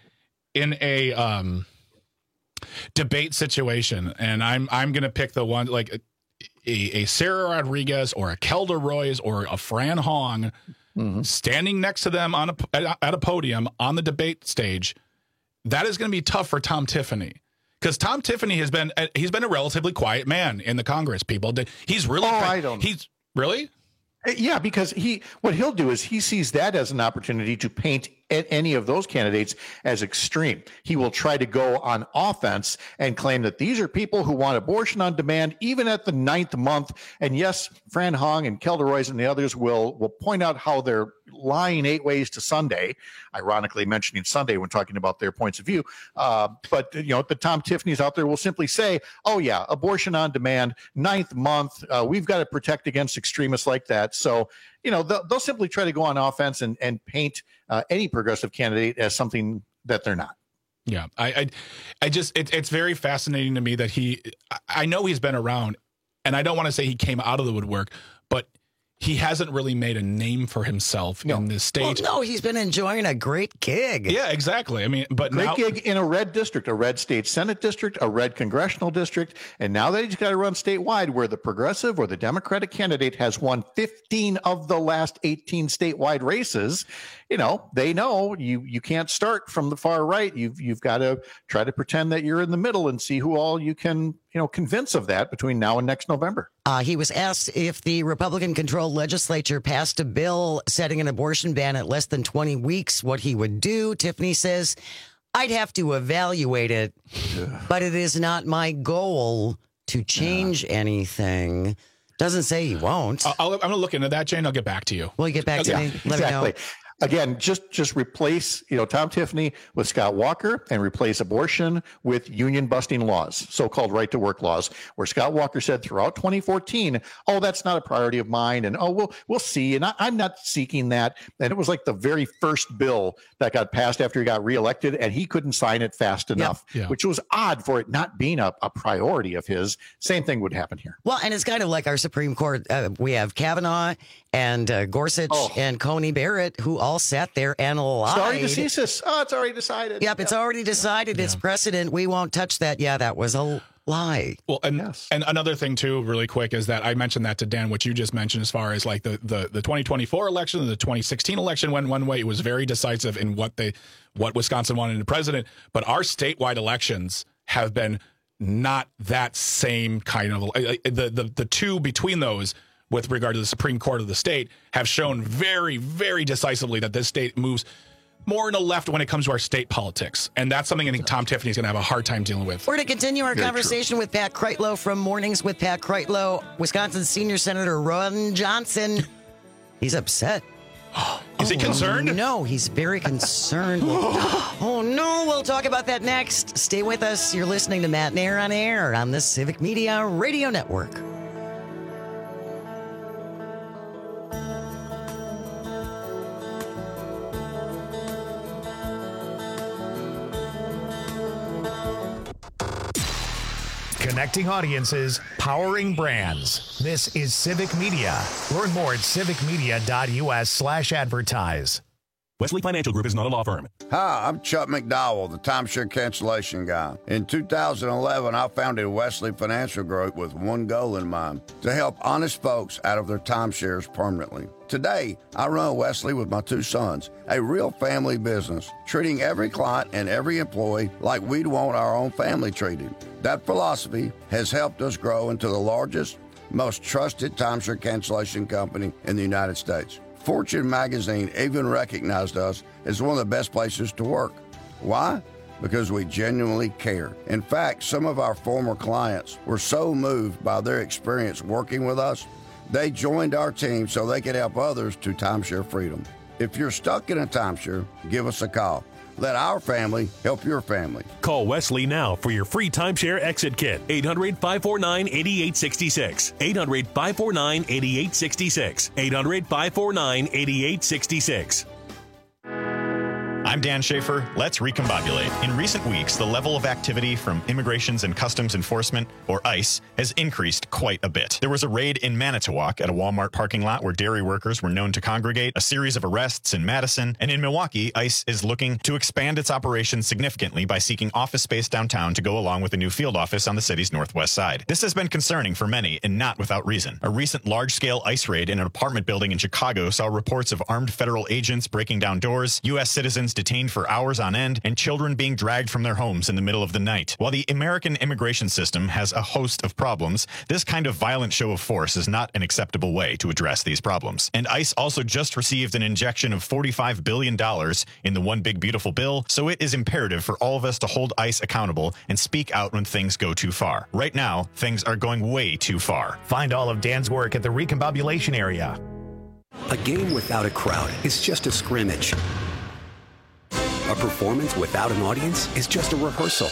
debate situation, and I'm going to pick the one like a Sarah Rodriguez or a Kelda Roys or a Fran Hong standing next to them at a podium on the debate stage. That is going to be tough for Tom Tiffany. Because Tom Tiffany he's been a relatively quiet man in the Congress. People, he's really Really? Yeah, because what he'll do is he sees that as an opportunity to paint any of those candidates as extreme. He will try to go on offense and claim that these are people who want abortion on demand, even at the 9th month. And yes, Fran Hong and Kelda Roys and the others will point out how they're lying 8 ways to Sunday, ironically mentioning Sunday when talking about their points of view. But the Tom Tiffany's out there will simply say, oh yeah, abortion on demand, 9th month. We've got to protect against extremists like that. So, they'll simply try to go on offense and paint any progressive candidate as something that they're not. Yeah, I just it's very fascinating to me that I know he's been around, and I don't want to say he came out of the woodwork, but he hasn't really made a name for himself in this stage. Well, no, he's been enjoying a great gig. Yeah, exactly. I mean, but great gig in a red district, a red state Senate district, a red congressional district. And now that he's got to run statewide, where the progressive or the Democratic candidate has won 15 of the last 18 statewide races, they know you can't start from the far right. You've got to try to pretend that you're in the middle and see who all you can convince of that between now and next November. He was asked if the Republican-controlled legislature passed a bill setting an abortion ban at less than 20 weeks, what he would do. Tiffany says, I'd have to evaluate it, but it is not my goal to change anything. Doesn't say he won't. I'm going to look into that, Jane. I'll get back to you. Will you get back to me? Let me know. Again, just replace, Tom Tiffany with Scott Walker and replace abortion with union-busting laws, so-called right-to-work laws, where Scott Walker said throughout 2014, oh, that's not a priority of mine, and we'll see, and I'm not seeking that. And it was like the very first bill that got passed after he got reelected, and he couldn't sign it fast enough, which was odd for it not being a priority of his. Same thing would happen here. Well, and it's kind of like our Supreme Court. We have Kavanaugh and Gorsuch and Coney Barrett, who all sat there and lied. Stare decisis. Oh, it's already decided. Yep, it's already decided. It's precedent. We won't touch that. Yeah, that was a lie. Well, and another thing, too, really quick, is that I mentioned that to Dan, what you just mentioned as far as like the 2024 election and the 2016 election went one way. It was very decisive in what Wisconsin wanted in a president. But our statewide elections have been not that same kind of the two between those with regard to the Supreme Court of the state have shown very, very decisively that this state moves more in the left when it comes to our state politics. And that's something I think Tom Tiffany is going to have a hard time dealing with. We're going to continue our conversation with Pat Kreitlow from Mornings with Pat Kreitlow. Wisconsin Senior Senator Ron Johnson. He's upset. Is he concerned? No, he's very concerned. Oh, no. We'll talk about that next. Stay with us. You're listening to Matt Nair on Air on the Civic Media Radio Network. Connecting audiences, powering brands. This is Civic Media. Learn more at civicmedia.us/advertise. Wesley Financial Group is not a law firm. Hi, I'm Chuck McDowell, the timeshare cancellation guy. In 2011, I founded Wesley Financial Group with one goal in mind, to help honest folks out of their timeshares permanently. Today, I run Wesley with my two sons, a real family business, treating every client and every employee like we'd want our own family treated. That philosophy has helped us grow into the largest, most trusted timeshare cancellation company in the United States. Fortune magazine even recognized us as one of the best places to work. Why? Because we genuinely care. In fact, some of our former clients were so moved by their experience working with us, they joined our team so they could help others to timeshare freedom. If you're stuck in a timeshare, give us a call. Let our family help your family. Call Wesley now for your free timeshare exit kit. 800-549-8866. 800-549-8866. 800-549-8866. I'm Dan Schaefer. Let's recombobulate. In recent weeks, the level of activity from Immigrations and Customs Enforcement, or ICE, has increased quite a bit. There was a raid in Manitowoc at a Walmart parking lot where dairy workers were known to congregate, a series of arrests in Madison, and in Milwaukee, ICE is looking to expand its operations significantly by seeking office space downtown to go along with a new field office on the city's northwest side. This has been concerning for many, and not without reason. A recent large-scale ICE raid in an apartment building in Chicago saw reports of armed federal agents breaking down doors, U.S. citizens detained for hours on end, and children being dragged from their homes in the middle of the night. While the American immigration system has a host of problems, this kind of violent show of force is not an acceptable way to address these problems. And ICE also just received an injection of $45 billion in the One Big Beautiful Bill, so it is imperative for all of us to hold ICE accountable and speak out when things go too far. Right now, things are going way too far. Find all of Dan's work at the Recombobulation area. A game without a crowd is just a scrimmage. A performance without an audience is just a rehearsal.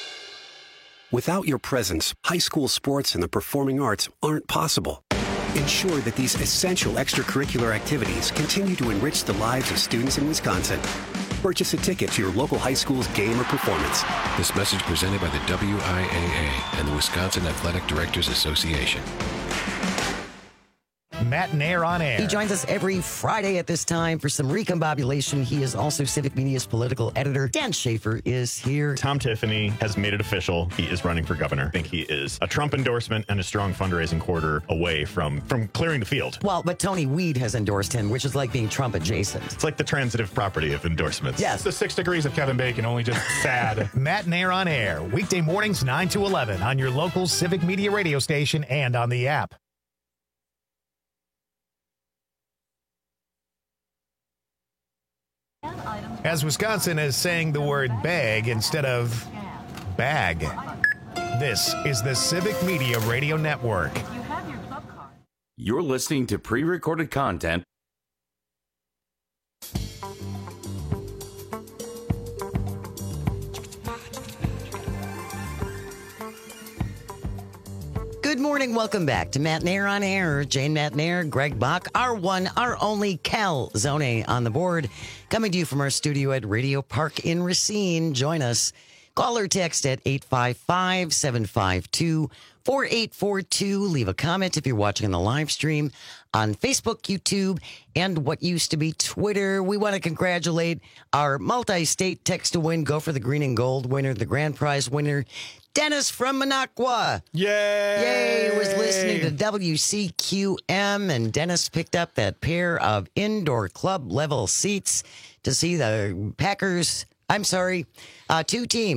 Without your presence, high school sports and the performing arts aren't possible. Ensure that these essential extracurricular activities continue to enrich the lives of students in Wisconsin. Purchase a ticket to your local high school's game or performance. This message presented by the WIAA and the Wisconsin Athletic Directors Association. Matt Nair on Air. He joins us every Friday at this time for some recombobulation. He is also Civic Media's political editor. Dan Schaefer is here. Tom Tiffany has made it official. He is running for governor. I think he is a Trump endorsement and a strong fundraising quarter away from clearing the field. Well, but Tony Weed has endorsed him, which is like being Trump adjacent. It's like the transitive property of endorsements. Yes. The 6 degrees of Kevin Bacon, only just sad. Matt Nair on Air. Weekday mornings 9 to 11 on your local Civic Media radio station and on the app. As Wisconsin is saying the word bag instead of bag. This is the Civic Media Radio Network. You're listening to pre-recorded content. Good morning. Welcome back to Matt Nair on Air. Jane Matt Nair, Greg Bach, our one, our only Cal Zone on the board. Coming to you from our studio at Radio Park in Racine. Join us. Call or text at 855-752-4842. Leave a comment if you're watching on the live stream on Facebook, YouTube, and what used to be Twitter. We want to congratulate our multi-state text to win, go for the green and gold winner, the grand prize winner, Dennis from Minocqua. Yay! Yay! Was listening to WCQM, and Dennis picked up that pair of indoor club level seats to see the Packers. I'm sorry, 2 teams.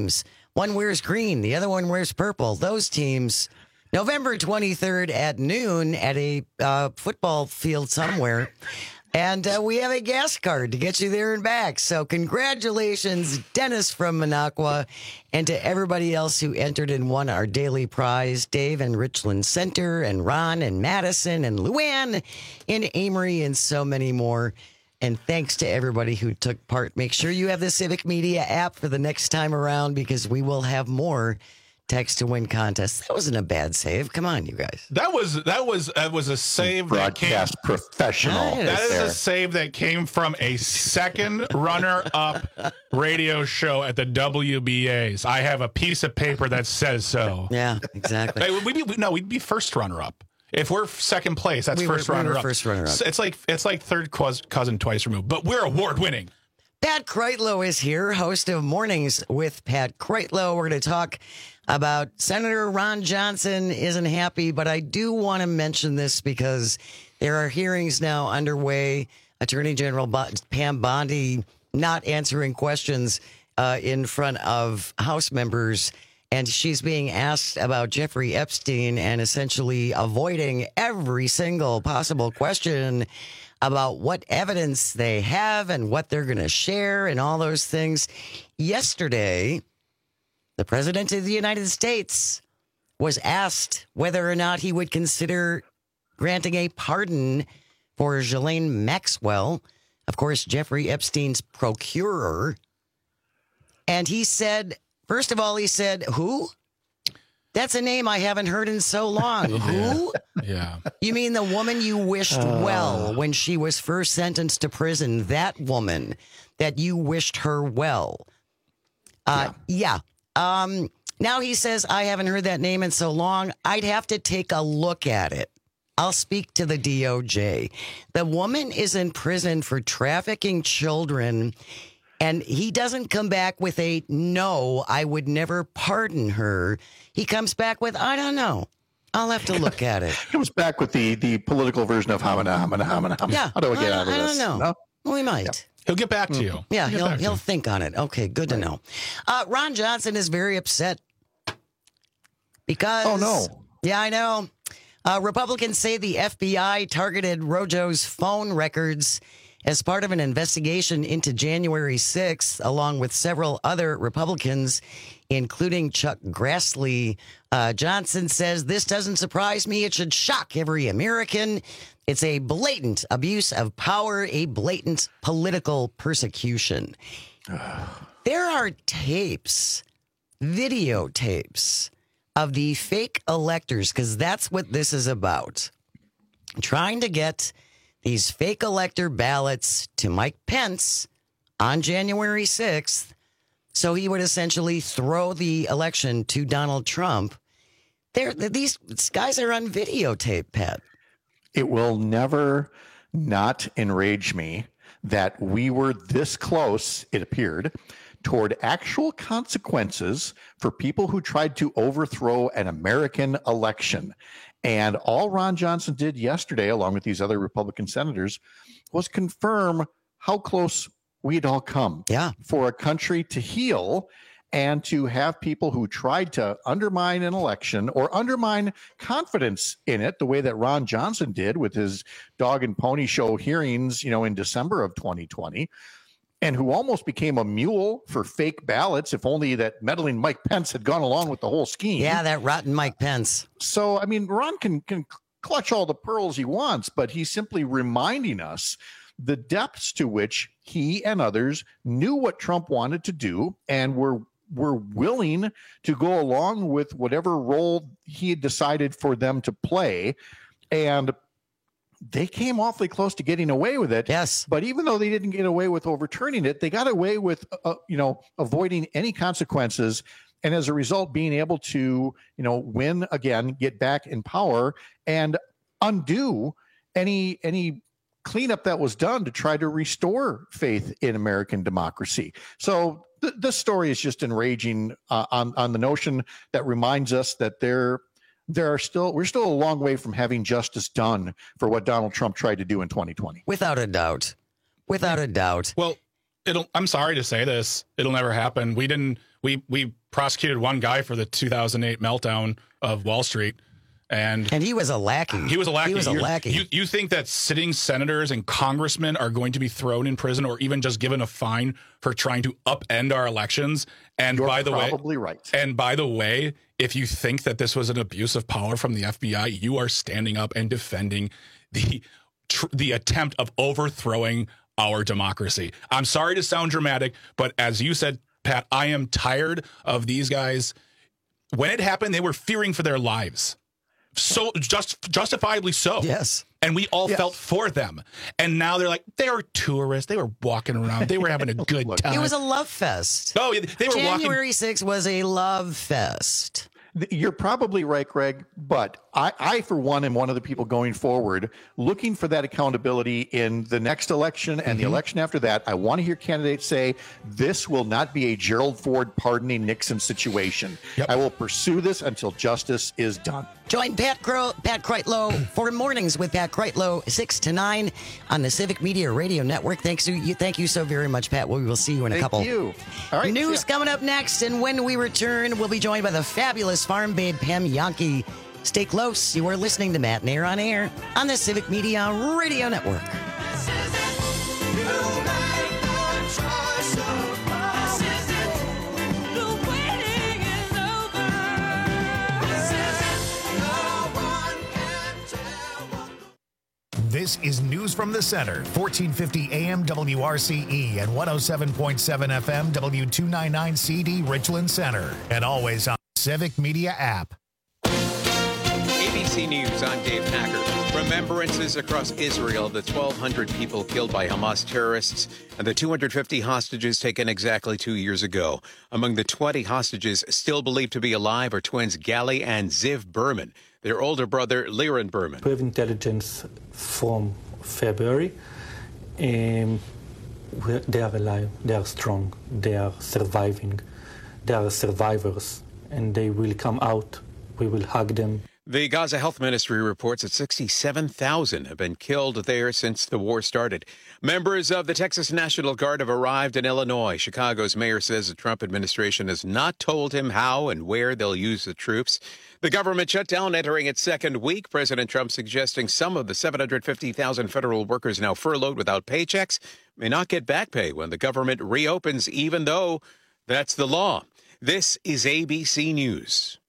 One wears green, the other one wears purple. Those teams, November 23rd at noon at a football field somewhere. And we have a gas card to get you there and back. So congratulations, Dennis from Minocqua, and to everybody else who entered and won our daily prize, Dave in Richland Center, and Ron and Madison and Luann in Amory, and so many more. And thanks to everybody who took part. Make sure you have the Civic Media app for the next time around, because we will have more text to win contests. That wasn't a bad save. Come on, you guys. That was a save. Broadcast professional. That is a save that came from a second runner-up radio show at the WBAs. I have a piece of paper that says so. Yeah, exactly. We'd be first runner-up. If we're second place, that's first runner-up. First runner-up. So it's like third cousin twice removed, but we're award-winning. Pat Kreitlow is here, host of Mornings with Pat Kreitlow. We're going to talk about Senator Ron Johnson isn't happy, but I do want to mention this because there are hearings now underway. Attorney General Pam Bondi not answering questions in front of House members, and she's being asked about Jeffrey Epstein and essentially avoiding every single possible question about what evidence they have and what they're going to share and all those things. Yesterday, the President of the United States was asked whether or not he would consider granting a pardon for Ghislaine Maxwell, of course, Jeffrey Epstein's procurer. And he said, first of all, he said, who? That's a name I haven't heard in so long. Who? Yeah. You mean the woman you wished well when she was first sentenced to prison? That woman that you wished her well. Yeah. Now he says, I haven't heard that name in so long. I'd have to take a look at it. I'll speak to the DOJ. The woman is in prison for trafficking children, and he doesn't come back with a no, I would never pardon her. He comes back with, I don't know. I'll have to look at it. He comes back with the political version of hamana. Yeah. How do I get out of this? I don't know. No? Well, we might. Yeah. He'll get back to you. Yeah, he'll think on it. Okay, good to know. Ron Johnson is very upset because... Oh, no. Yeah, I know. Republicans say the FBI targeted Rojo's phone records as part of an investigation into January 6th, along with several other Republicans, including Chuck Grassley. Johnson says, this doesn't surprise me. It should shock every American. It's a blatant abuse of power, a blatant political persecution. There are tapes, videotapes of the fake electors, because that's what this is about. Trying to get these fake elector ballots to Mike Pence on January 6th, so he would essentially throw the election to Donald Trump. These guys are on videotape, Pat. It will never not enrage me that we were this close, it appeared, toward actual consequences for people who tried to overthrow an American election. And all Ron Johnson did yesterday, along with these other Republican senators, was confirm how close we'd all come for a country to heal and to have people who tried to undermine an election or undermine confidence in it the way that Ron Johnson did with his dog and pony show hearings, in December of 2020, and who almost became a mule for fake ballots, if only that meddling Mike Pence had gone along with the whole scheme. Yeah, that rotten Mike Pence. So, Ron can clutch all the pearls he wants, but he's simply reminding us the depths to which he and others knew what Trump wanted to do and were willing to go along with whatever role he had decided for them to play. And they came awfully close to getting away with it. Yes. But even though they didn't get away with overturning it, they got away with, avoiding any consequences. And as a result, being able to, win again, get back in power and undo any cleanup that was done to try to restore faith in American democracy. So this story is just enraging on the notion that reminds us that we're still a long way from having justice done for what Donald Trump tried to do in 2020. Without a doubt. Well, I'm sorry to say this. It'll never happen. We prosecuted one guy for the 2008 meltdown of Wall Street. And he was a lackey. He was a lackey. He was a lackey. You think that sitting senators and congressmen are going to be thrown in prison or even just given a fine for trying to upend our elections? And You're by the probably way, right. And by the way, if you think that this was an abuse of power from the FBI, you are standing up and defending the attempt of overthrowing our democracy. I'm sorry to sound dramatic, but as you said, Pat, I am tired of these guys. When it happened, they were fearing for their lives. So justifiably so. Yes. And we all felt for them. And now they're like, they were tourists. They were walking around. They were having a good time. It was a love fest. Oh, they were January 6th was a love fest. You're probably right, Greg, but I, for one, am one of the people going forward looking for that accountability in the next election and the election after that. I want to hear candidates say this will not be a Gerald Ford pardoning Nixon situation. I will pursue this until justice is done. Join Pat Kreitlow for Mornings with Pat Kreitlow, 6 to 9 on the Civic Media Radio Network. Thank you so very much, Pat. We will see you in a couple. Thank you. All right. News coming up next, and when we return, we'll be joined by the fabulous farm babe Pam Yankee. Stay close. You are listening to Matt and Air on Air on the Civic Media Radio Network. This is News from the Center, 1450 AM WRCE and 107.7 FM W299 CD Richland Center, and always on the Civic Media app. ABC News, I'm Dave Packer. Remembrances across Israel of the 1,200 people killed by Hamas terrorists and the 250 hostages taken exactly 2 years ago. Among the 20 hostages still believed to be alive are twins Gali and Ziv Berman. Their older brother, Liren Berman. We have intelligence from February. They are alive, they are strong, they are surviving, they are survivors, and they will come out. We will hug them. The Gaza Health Ministry reports that 67,000 have been killed there since the war started. Members of the Texas National Guard have arrived in Illinois. Chicago's mayor says the Trump administration has not told him how and where they'll use the troops. The government shutdown entering its second week. President Trump suggesting some of the 750,000 federal workers now furloughed without paychecks may not get back pay when the government reopens, even though that's the law. This is ABC News.